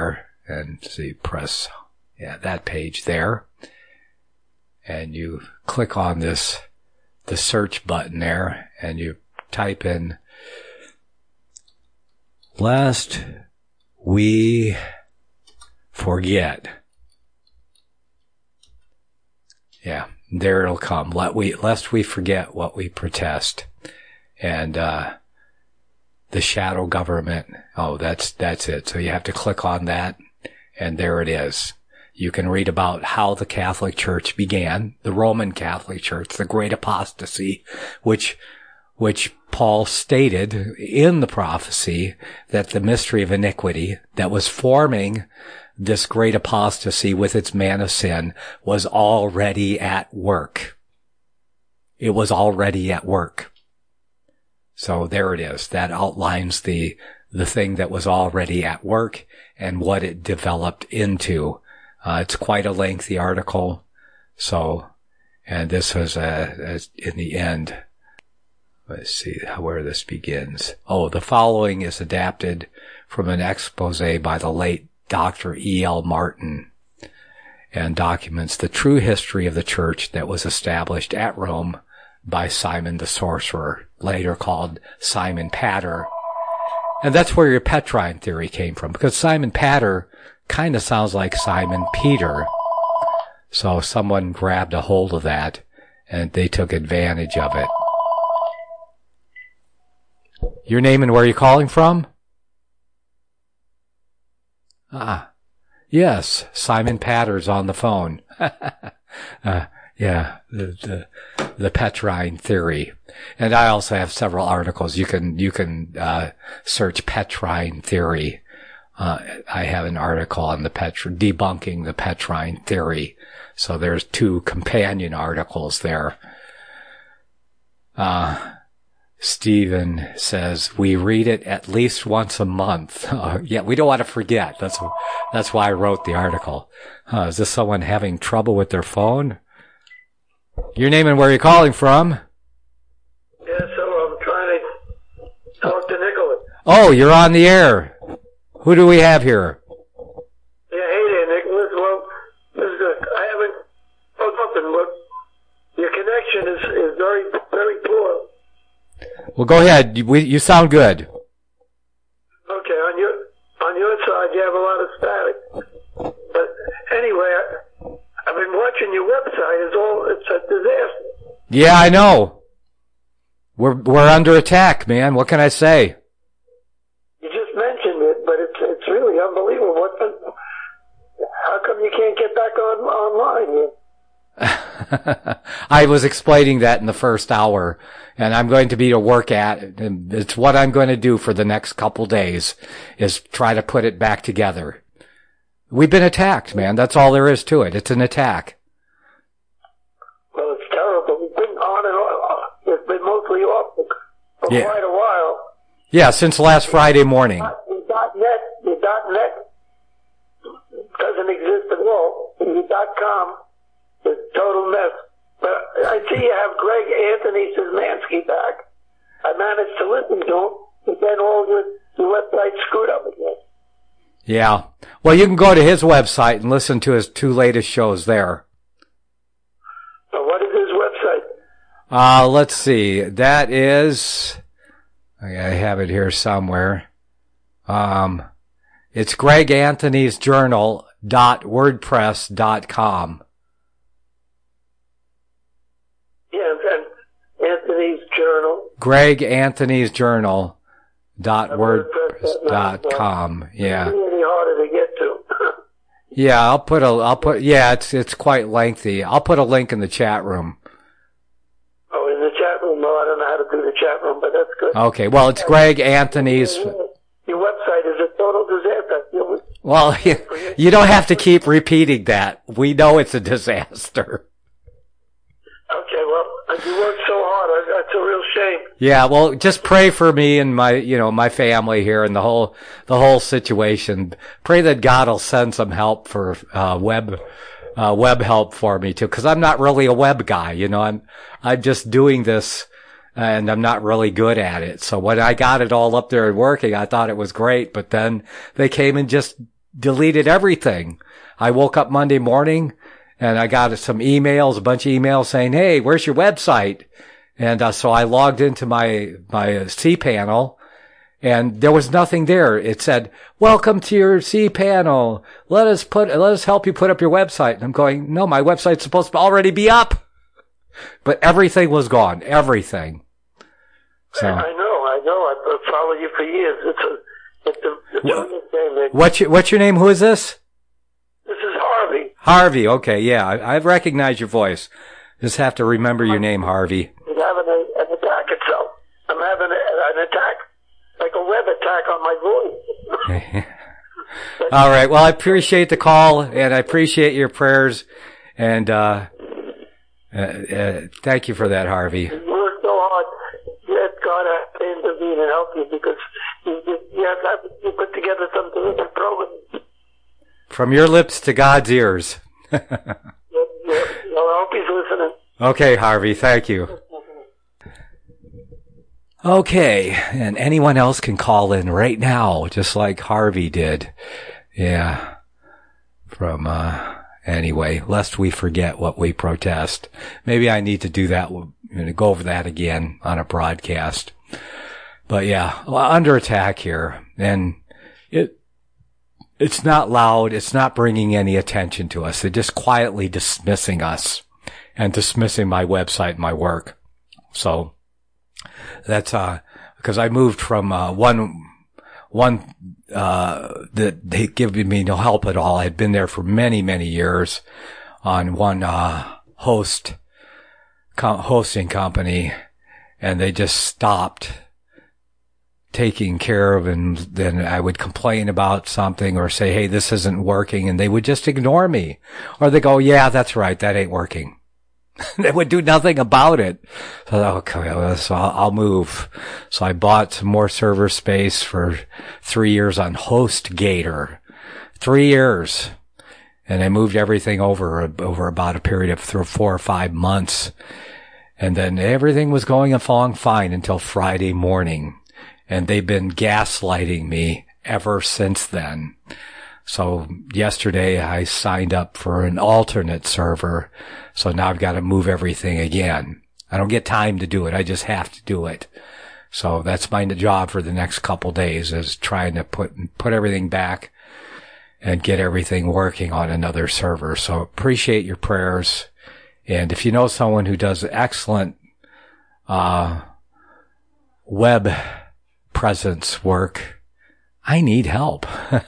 and see, press, yeah, that page there. And you click on this, the search button there, and you type in, lest we forget. Yeah, there it'll come. Let we, lest we forget what we protest. And, uh, the shadow government. Oh, that's, that's it. So you have to click on that, and there it is. You can read about how the Catholic Church began, the Roman Catholic Church, the great apostasy, which, which Paul stated in the prophecy that the mystery of iniquity that was forming this great apostasy with its man of sin was already at work. It was already at work. So there it is. That outlines the, the thing that was already at work and what it developed into. Uh, it's quite a lengthy article. So, and this was, uh, in the end, let's see where this begins. Oh, the following is adapted from an expose by the late Doctor E L Martin and documents the true history of the church that was established at Rome by Simon the Sorcerer, later called Simon Patter. And that's where your Petrine theory came from, because Simon Patter kind of sounds like Simon Peter. So someone grabbed a hold of that, and they took advantage of it. Your name and where you're calling from? Ah, yes, Simon Patter's on the phone. uh, yeah, the, the, the Petrine theory. And I also have several articles. You can, you can, uh, search Petrine theory. Uh, I have an article on the Petr, debunking the Petrine theory. So there's two companion articles there. Uh, Stephen says, we read it at least once a month. Uh, yeah, we don't want to forget. That's, that's why I wrote the article. Uh, is this someone having trouble with their phone? Your name and where you're calling from? Yeah, so I'm trying to talk to Nicholas. Oh, you're on the air. Who do we have here? Yeah, hey there, Nicholas. Well, this is a, I haven't told nothing, but your connection is, is very, very poor. Well, go ahead. You, we, you sound good. Okay, on your on your side, you have a lot of static. But anyway, I, I've been watching your website. It's all it's a disaster. Yeah, I know. We're we're under attack, man. What can I say? You just mentioned it, but it's it's really unbelievable. What the, how come you can't get back on online here? I was explaining that in the first hour, and I'm going to be to work at it. And it's what I'm going to do for the next couple days, is try to put it back together. We've been attacked, man. That's all there is to it. It's an attack. Well, it's terrible. We've been on and off. It's been mostly off for Yeah. quite a while. Yeah, since last Friday morning. The dot net, the dot net doesn't exist at all. The dot com is total mess. But I see you have Greg Anthony Szymanski back. I managed to listen to him, but then all your, your website screwed up again. Yeah. Well, you can go to his website and listen to his two latest shows there. So what is his website? Uh, let's see. That is, I have it here somewhere. Um, it's Greg Anthony's Journal dot wordpress dot com. Yeah, and Anthony's Journal. Greg Anthony's Journal dot wordpress dot com. Yeah. It's really harder to get to. Yeah, I'll put a, I'll put, yeah, it's, it's quite lengthy. I'll put a link in the chat room. Oh, in the chat room. Well, I don't know how to do the chat room, but that's good. Okay. Well, it's Greg Anthony's. Your website is a total disaster. Well, you, you don't have to keep repeating that. We know it's a disaster. Okay, well, you worked so hard. That's a real shame. Yeah, well, just pray for me and my, you know, my family here and the whole, the whole situation. Pray that God will send some help for, uh, web, uh, web help for me too, cause I'm not really a web guy, you know, I'm, I'm just doing this and I'm not really good at it. So when I got it all up there and working, I thought it was great, but then they came and just deleted everything. I woke up Monday morning and I got some emails, a bunch of emails saying, hey, where's your website? And uh, so I logged into my, my cPanel and there was nothing there. It said, welcome to your cPanel. Let us put, let us help you put up your website. And I'm going, no, my website's supposed to already be up. But everything was gone. Everything. So. I know, I know. I've followed you for years. It's a, it's a, it's a name. What's your, what's your name? Who is this? This is Harvey. Harvey. Okay. Yeah. I, I recognize your voice. Just have to remember your name, Harvey. He's having a, an attack itself. I'm having a, an attack, like a web attack on my voice. All right. Well, I appreciate the call and I appreciate your prayers and, uh, uh, uh thank you for that, Harvey. You work so hard. Let God have to intervene and help you because you, you have to you put together some terrific programs. From your lips to God's ears. yeah, yeah. I hope he's listening. Okay, Harvey. Thank you. Okay. And anyone else can call in right now, just like Harvey did. Yeah. From, uh, anyway, lest we forget what we protest. Maybe I need to do that, you know, go over that again on a broadcast. But yeah, under attack here. And it, it's not loud. It's not bringing any attention to us. They're just quietly dismissing us and dismissing my website and my work. So that's, uh, because I moved from, uh, one, one, uh, that they given me no help at all. I had been there for many, many years on one, uh, host, co- hosting company and they just stopped taking care of, and then I would complain about something or say, hey, this isn't working, and they would just ignore me. Or they go, yeah, that's right, that ain't working. They would do nothing about it. So, okay, so I'll, I'll move. So I bought some more server space for three years on HostGator. Three years. And I moved everything over, over about a period of three, four or five months. And then everything was going along fine until Friday morning. And they've been gaslighting me ever since then. So yesterday I signed up for an alternate server. So now I've got to move everything again. I don't get time to do it. I just have to do it. So that's my job for the next couple days, is trying to put, put everything back and get everything working on another server. So appreciate your prayers. And if you know someone who does excellent, uh, web presence work, I need help.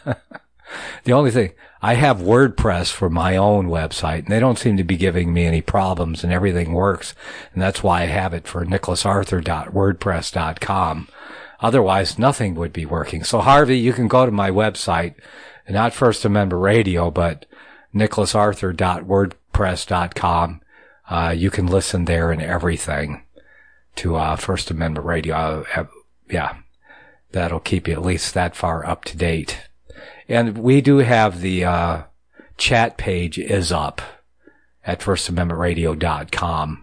The only thing, I have WordPress for my own website, and they don't seem to be giving me any problems, and everything works. And that's why I have it for nicholas arthur dot wordpress dot com. Otherwise, nothing would be working. So, Harvey, you can go to my website, not First Amendment Radio, but nicholas arthur dot wordpress dot com. Uh, you can listen there and everything to uh, First Amendment Radio. Uh, yeah. That'll keep you at least that far up to date. And we do have the, uh, chat page is up at first amendment radio dot com.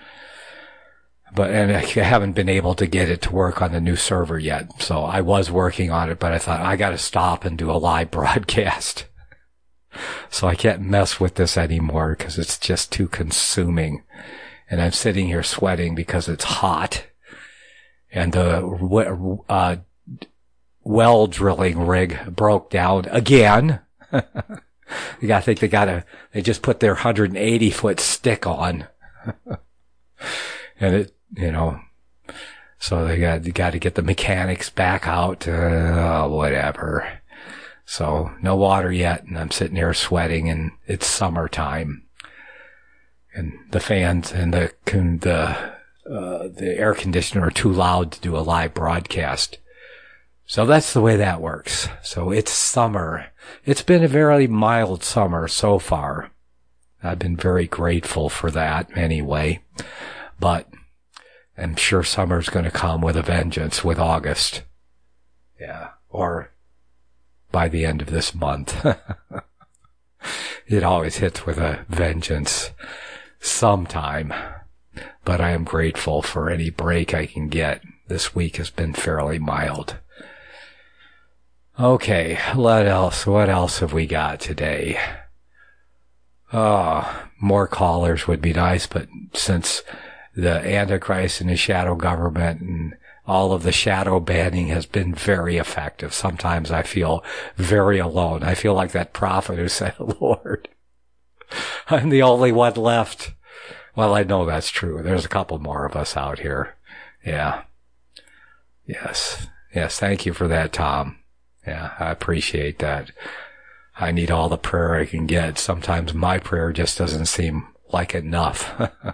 But, and I haven't been able to get it to work on the new server yet. So I was working on it, but I thought I gotta stop and do a live broadcast. So I can't mess with this anymore because it's just too consuming. And I'm sitting here sweating because it's hot. And the, uh, well drilling rig broke down again. You gotta think they gotta, they just put their one hundred eighty foot stick on. And it, you know, so they got, they got to get the mechanics back out, uh, whatever. So no water yet. And I'm sitting here sweating, and it's summertime, and the fans and the, the, uh, the air conditioner are too loud to do a live broadcast. So that's the way that works. So it's summer. It's been a very mild summer so far. I've been very grateful for that anyway. But I'm sure summer's going to come with a vengeance with August. Yeah. Or by the end of this month. It always hits with a vengeance sometime. But I am grateful for any break I can get. This week has been fairly mild. Okay, what else? What else have we got today? Oh, more callers would be nice, but since the Antichrist and the shadow government and all of the shadow banning has been very effective, sometimes I feel very alone. I feel like that prophet who said, Lord, I'm the only one left. Well, I know that's true. There's a couple more of us out here. Yeah. Yes. Yes. Thank you for that, Tom. Yeah, I appreciate that. I need all the prayer I can get. Sometimes my prayer just doesn't seem like enough.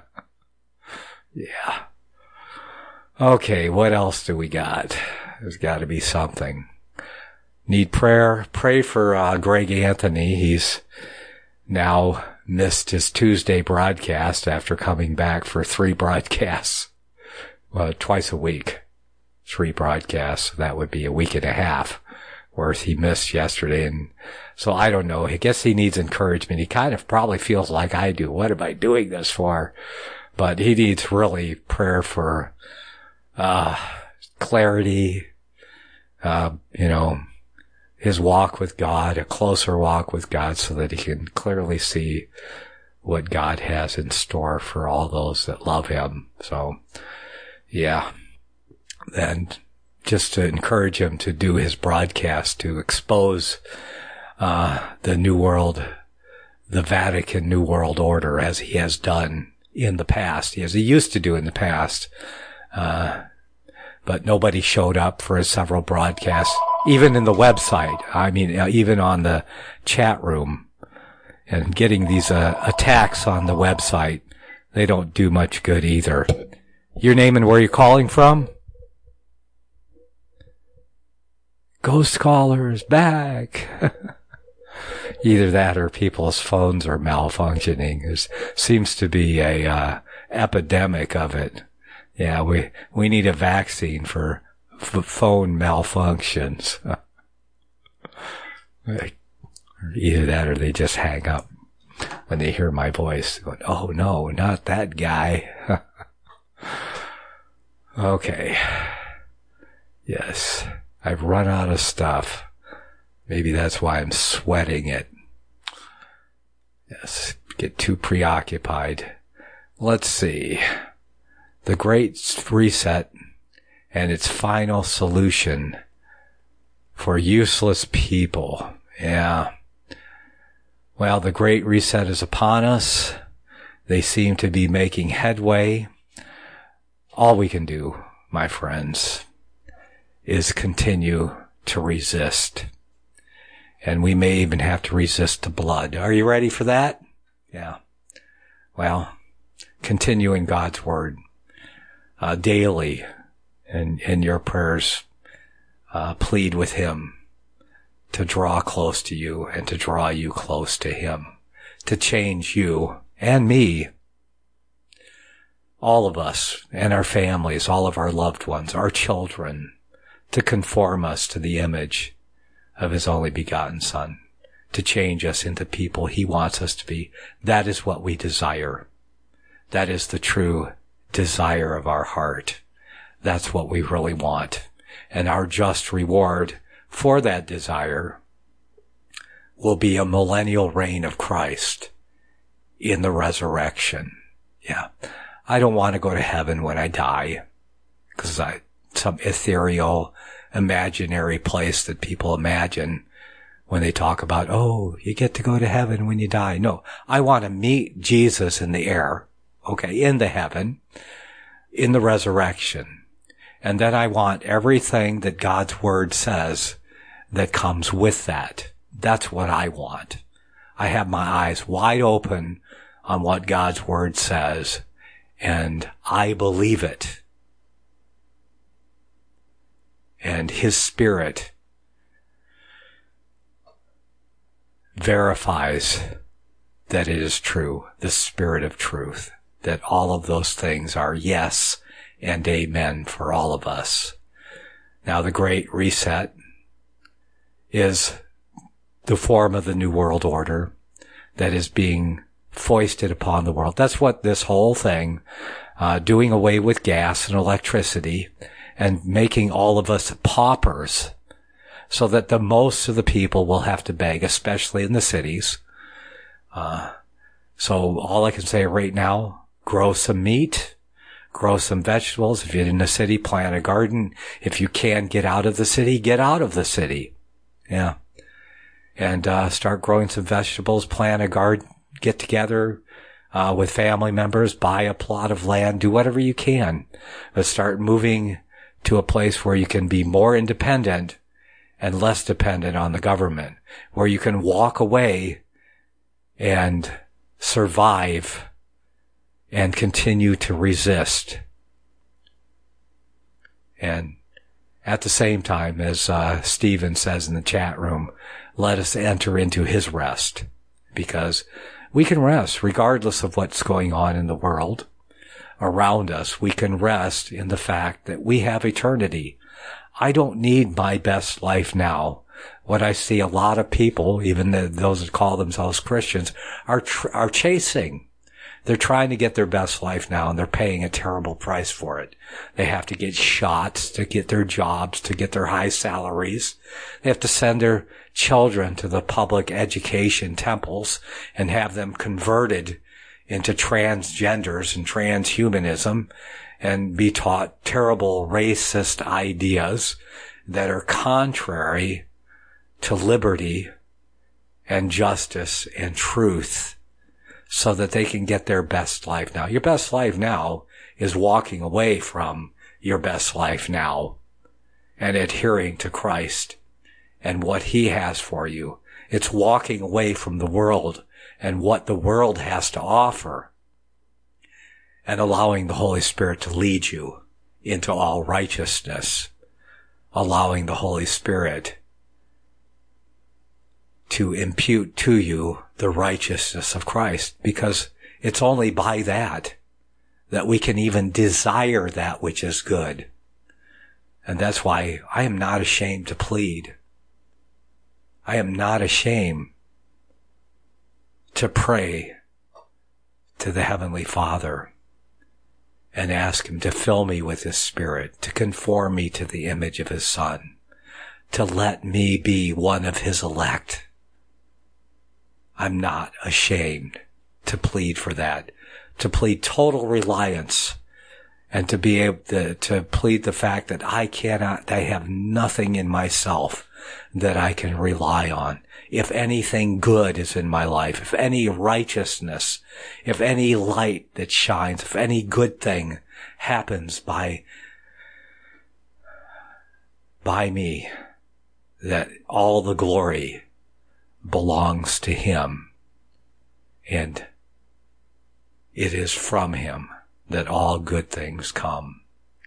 Yeah. Okay, what else do we got? There's got to be something. Need prayer? Pray for uh, Greg Anthony. He's now missed his Tuesday broadcast after coming back for three broadcasts. Well, twice a week. Three broadcasts. That would be a week and a half. Whereas he missed yesterday, and so I don't know. I guess he needs encouragement. He kind of probably feels like I do. What am I doing this for? But he needs really prayer for uh clarity, uh, you know, his walk with God, a closer walk with God, so that he can clearly see what God has in store for all those that love him. So, yeah. And just to encourage him to do his broadcast, to expose uh the New World, the Vatican New World Order, as he has done in the past, as he used to do in the past. Uh but nobody showed up for his several broadcasts, even in the website. I mean, uh, even on the chat room. And getting these uh, attacks on the website, they don't do much good either. Your name and where you're calling from? Ghost caller is back. Either that or people's phones are malfunctioning. There seems to be a uh, epidemic of it. Yeah, we we need a vaccine for f- phone malfunctions. Either that or they just hang up when they hear my voice. Going, oh no, not that guy. Okay. Yes. I've run out of stuff. Maybe that's why I'm sweating it. Yes, get too preoccupied. Let's see. The Great Reset and its final solution for useless people. Yeah. Well, the Great Reset is upon us. They seem to be making headway. All we can do, my friends, is continue to resist. And we may even have to resist the blood. Are you ready for that? Yeah. Well, continue in God's Word uh, daily, and in your prayers, uh, plead with Him to draw close to you and to draw you close to Him, to change you and me, all of us and our families, all of our loved ones, our children, to conform us to the image of His only begotten Son, to change us into people He wants us to be. That is what we desire. That is the true desire of our heart. That's what we really want. And our just reward for that desire will be a millennial reign of Christ in the resurrection. Yeah. I don't want to go to heaven when I die, because I, some ethereal, imaginary place that people imagine when they talk about, oh, you get to go to heaven when you die. No, I want to meet Jesus in the air, okay, in the heaven, in the resurrection. And then I want everything that God's Word says that comes with that. That's what I want. I have my eyes wide open on what God's Word says, and I believe it. And His Spirit verifies that it is true, the Spirit of truth, that all of those things are yes and amen for all of us. Now, the Great Reset is the form of the New World Order that is being foisted upon the world. That's what this whole thing, uh, doing away with gas and electricity and making all of us paupers so that the most of the people will have to beg, especially in the cities. Uh, so all I can say right now, grow some meat, grow some vegetables. If you're in the city, plant a garden. If you can get out of the city, get out of the city. Yeah. And, uh, start growing some vegetables, plant a garden, get together, uh, with family members, buy a plot of land, do whatever you can, but start moving to a place where you can be more independent and less dependent on the government, where you can walk away and survive and continue to resist. And at the same time, as uh, Stephen says in the chat room, let us enter into his rest, because we can rest regardless of what's going on in the world around us. We can rest in the fact that we have eternity. I don't need my best life now. What I see a lot of people, even the, those that call themselves Christians, are tr- are chasing. They're trying to get their best life now, and they're paying a terrible price for it. They have to get shots to get their jobs, to get their high salaries. They have to send their children to the public education temples and have them converted into transgenders and transhumanism and be taught terrible racist ideas that are contrary to liberty and justice and truth, so that they can get their best life now. Your best life now is walking away from your best life now and adhering to Christ and what he has for you. It's walking away from the world and what the world has to offer and allowing the Holy Spirit to lead you into all righteousness, allowing the Holy Spirit to impute to you the righteousness of Christ, because it's only by that that we can even desire that which is good. And that's why I am not ashamed to plead. I am not ashamed to pray to the Heavenly Father and ask him to fill me with his Spirit, to conform me to the image of his Son, to let me be one of his elect. I'm not ashamed to plead for that, to plead total reliance, and to be able to, to plead the fact that I cannot, I have nothing in myself that I can rely on. If anything good is in my life, if any righteousness, if any light that shines, if any good thing happens by, by me, that all the glory belongs to him, and it is from him that all good things come.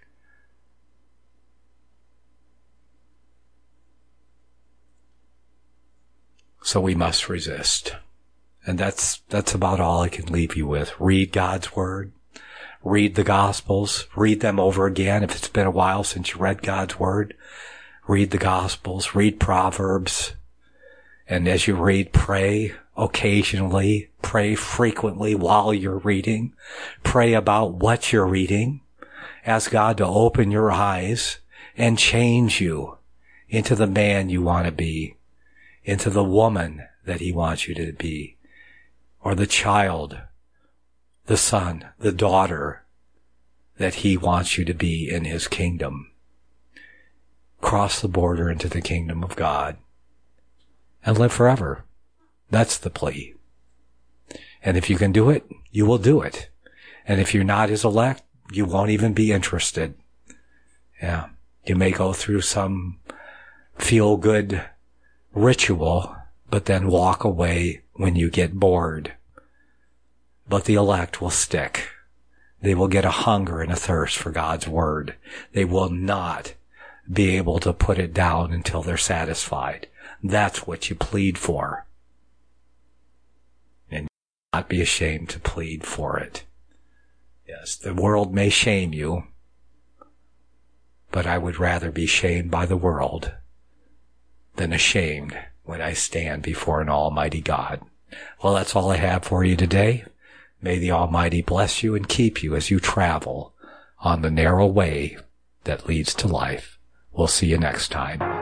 So we must resist. And that's, that's about all I can leave you with. Read God's Word. Read the Gospels. Read them over again. If it's been a while since you read God's Word, read the Gospels. Read Proverbs. And as you read, pray occasionally, pray frequently while you're reading. Pray about what you're reading. Ask God to open your eyes and change you into the man you want to be, into the woman that he wants you to be, or the child, the son, the daughter that he wants you to be in his kingdom. Cross the border into the kingdom of God and live forever. That's the plea. And if you can do it, you will do it. And if you're not his elect, you won't even be interested. Yeah. You may go through some feel-good ritual, but then walk away when you get bored. But the elect will stick. They will get a hunger and a thirst for God's Word. They will not be able to put it down until they're satisfied. That's what you plead for. And not be ashamed to plead for it. Yes, the world may shame you, but I would rather be shamed by the world than ashamed when I stand before an almighty God. Well, that's all I have for you today. May the Almighty bless you and keep you as you travel on the narrow way that leads to life. We'll see you next time.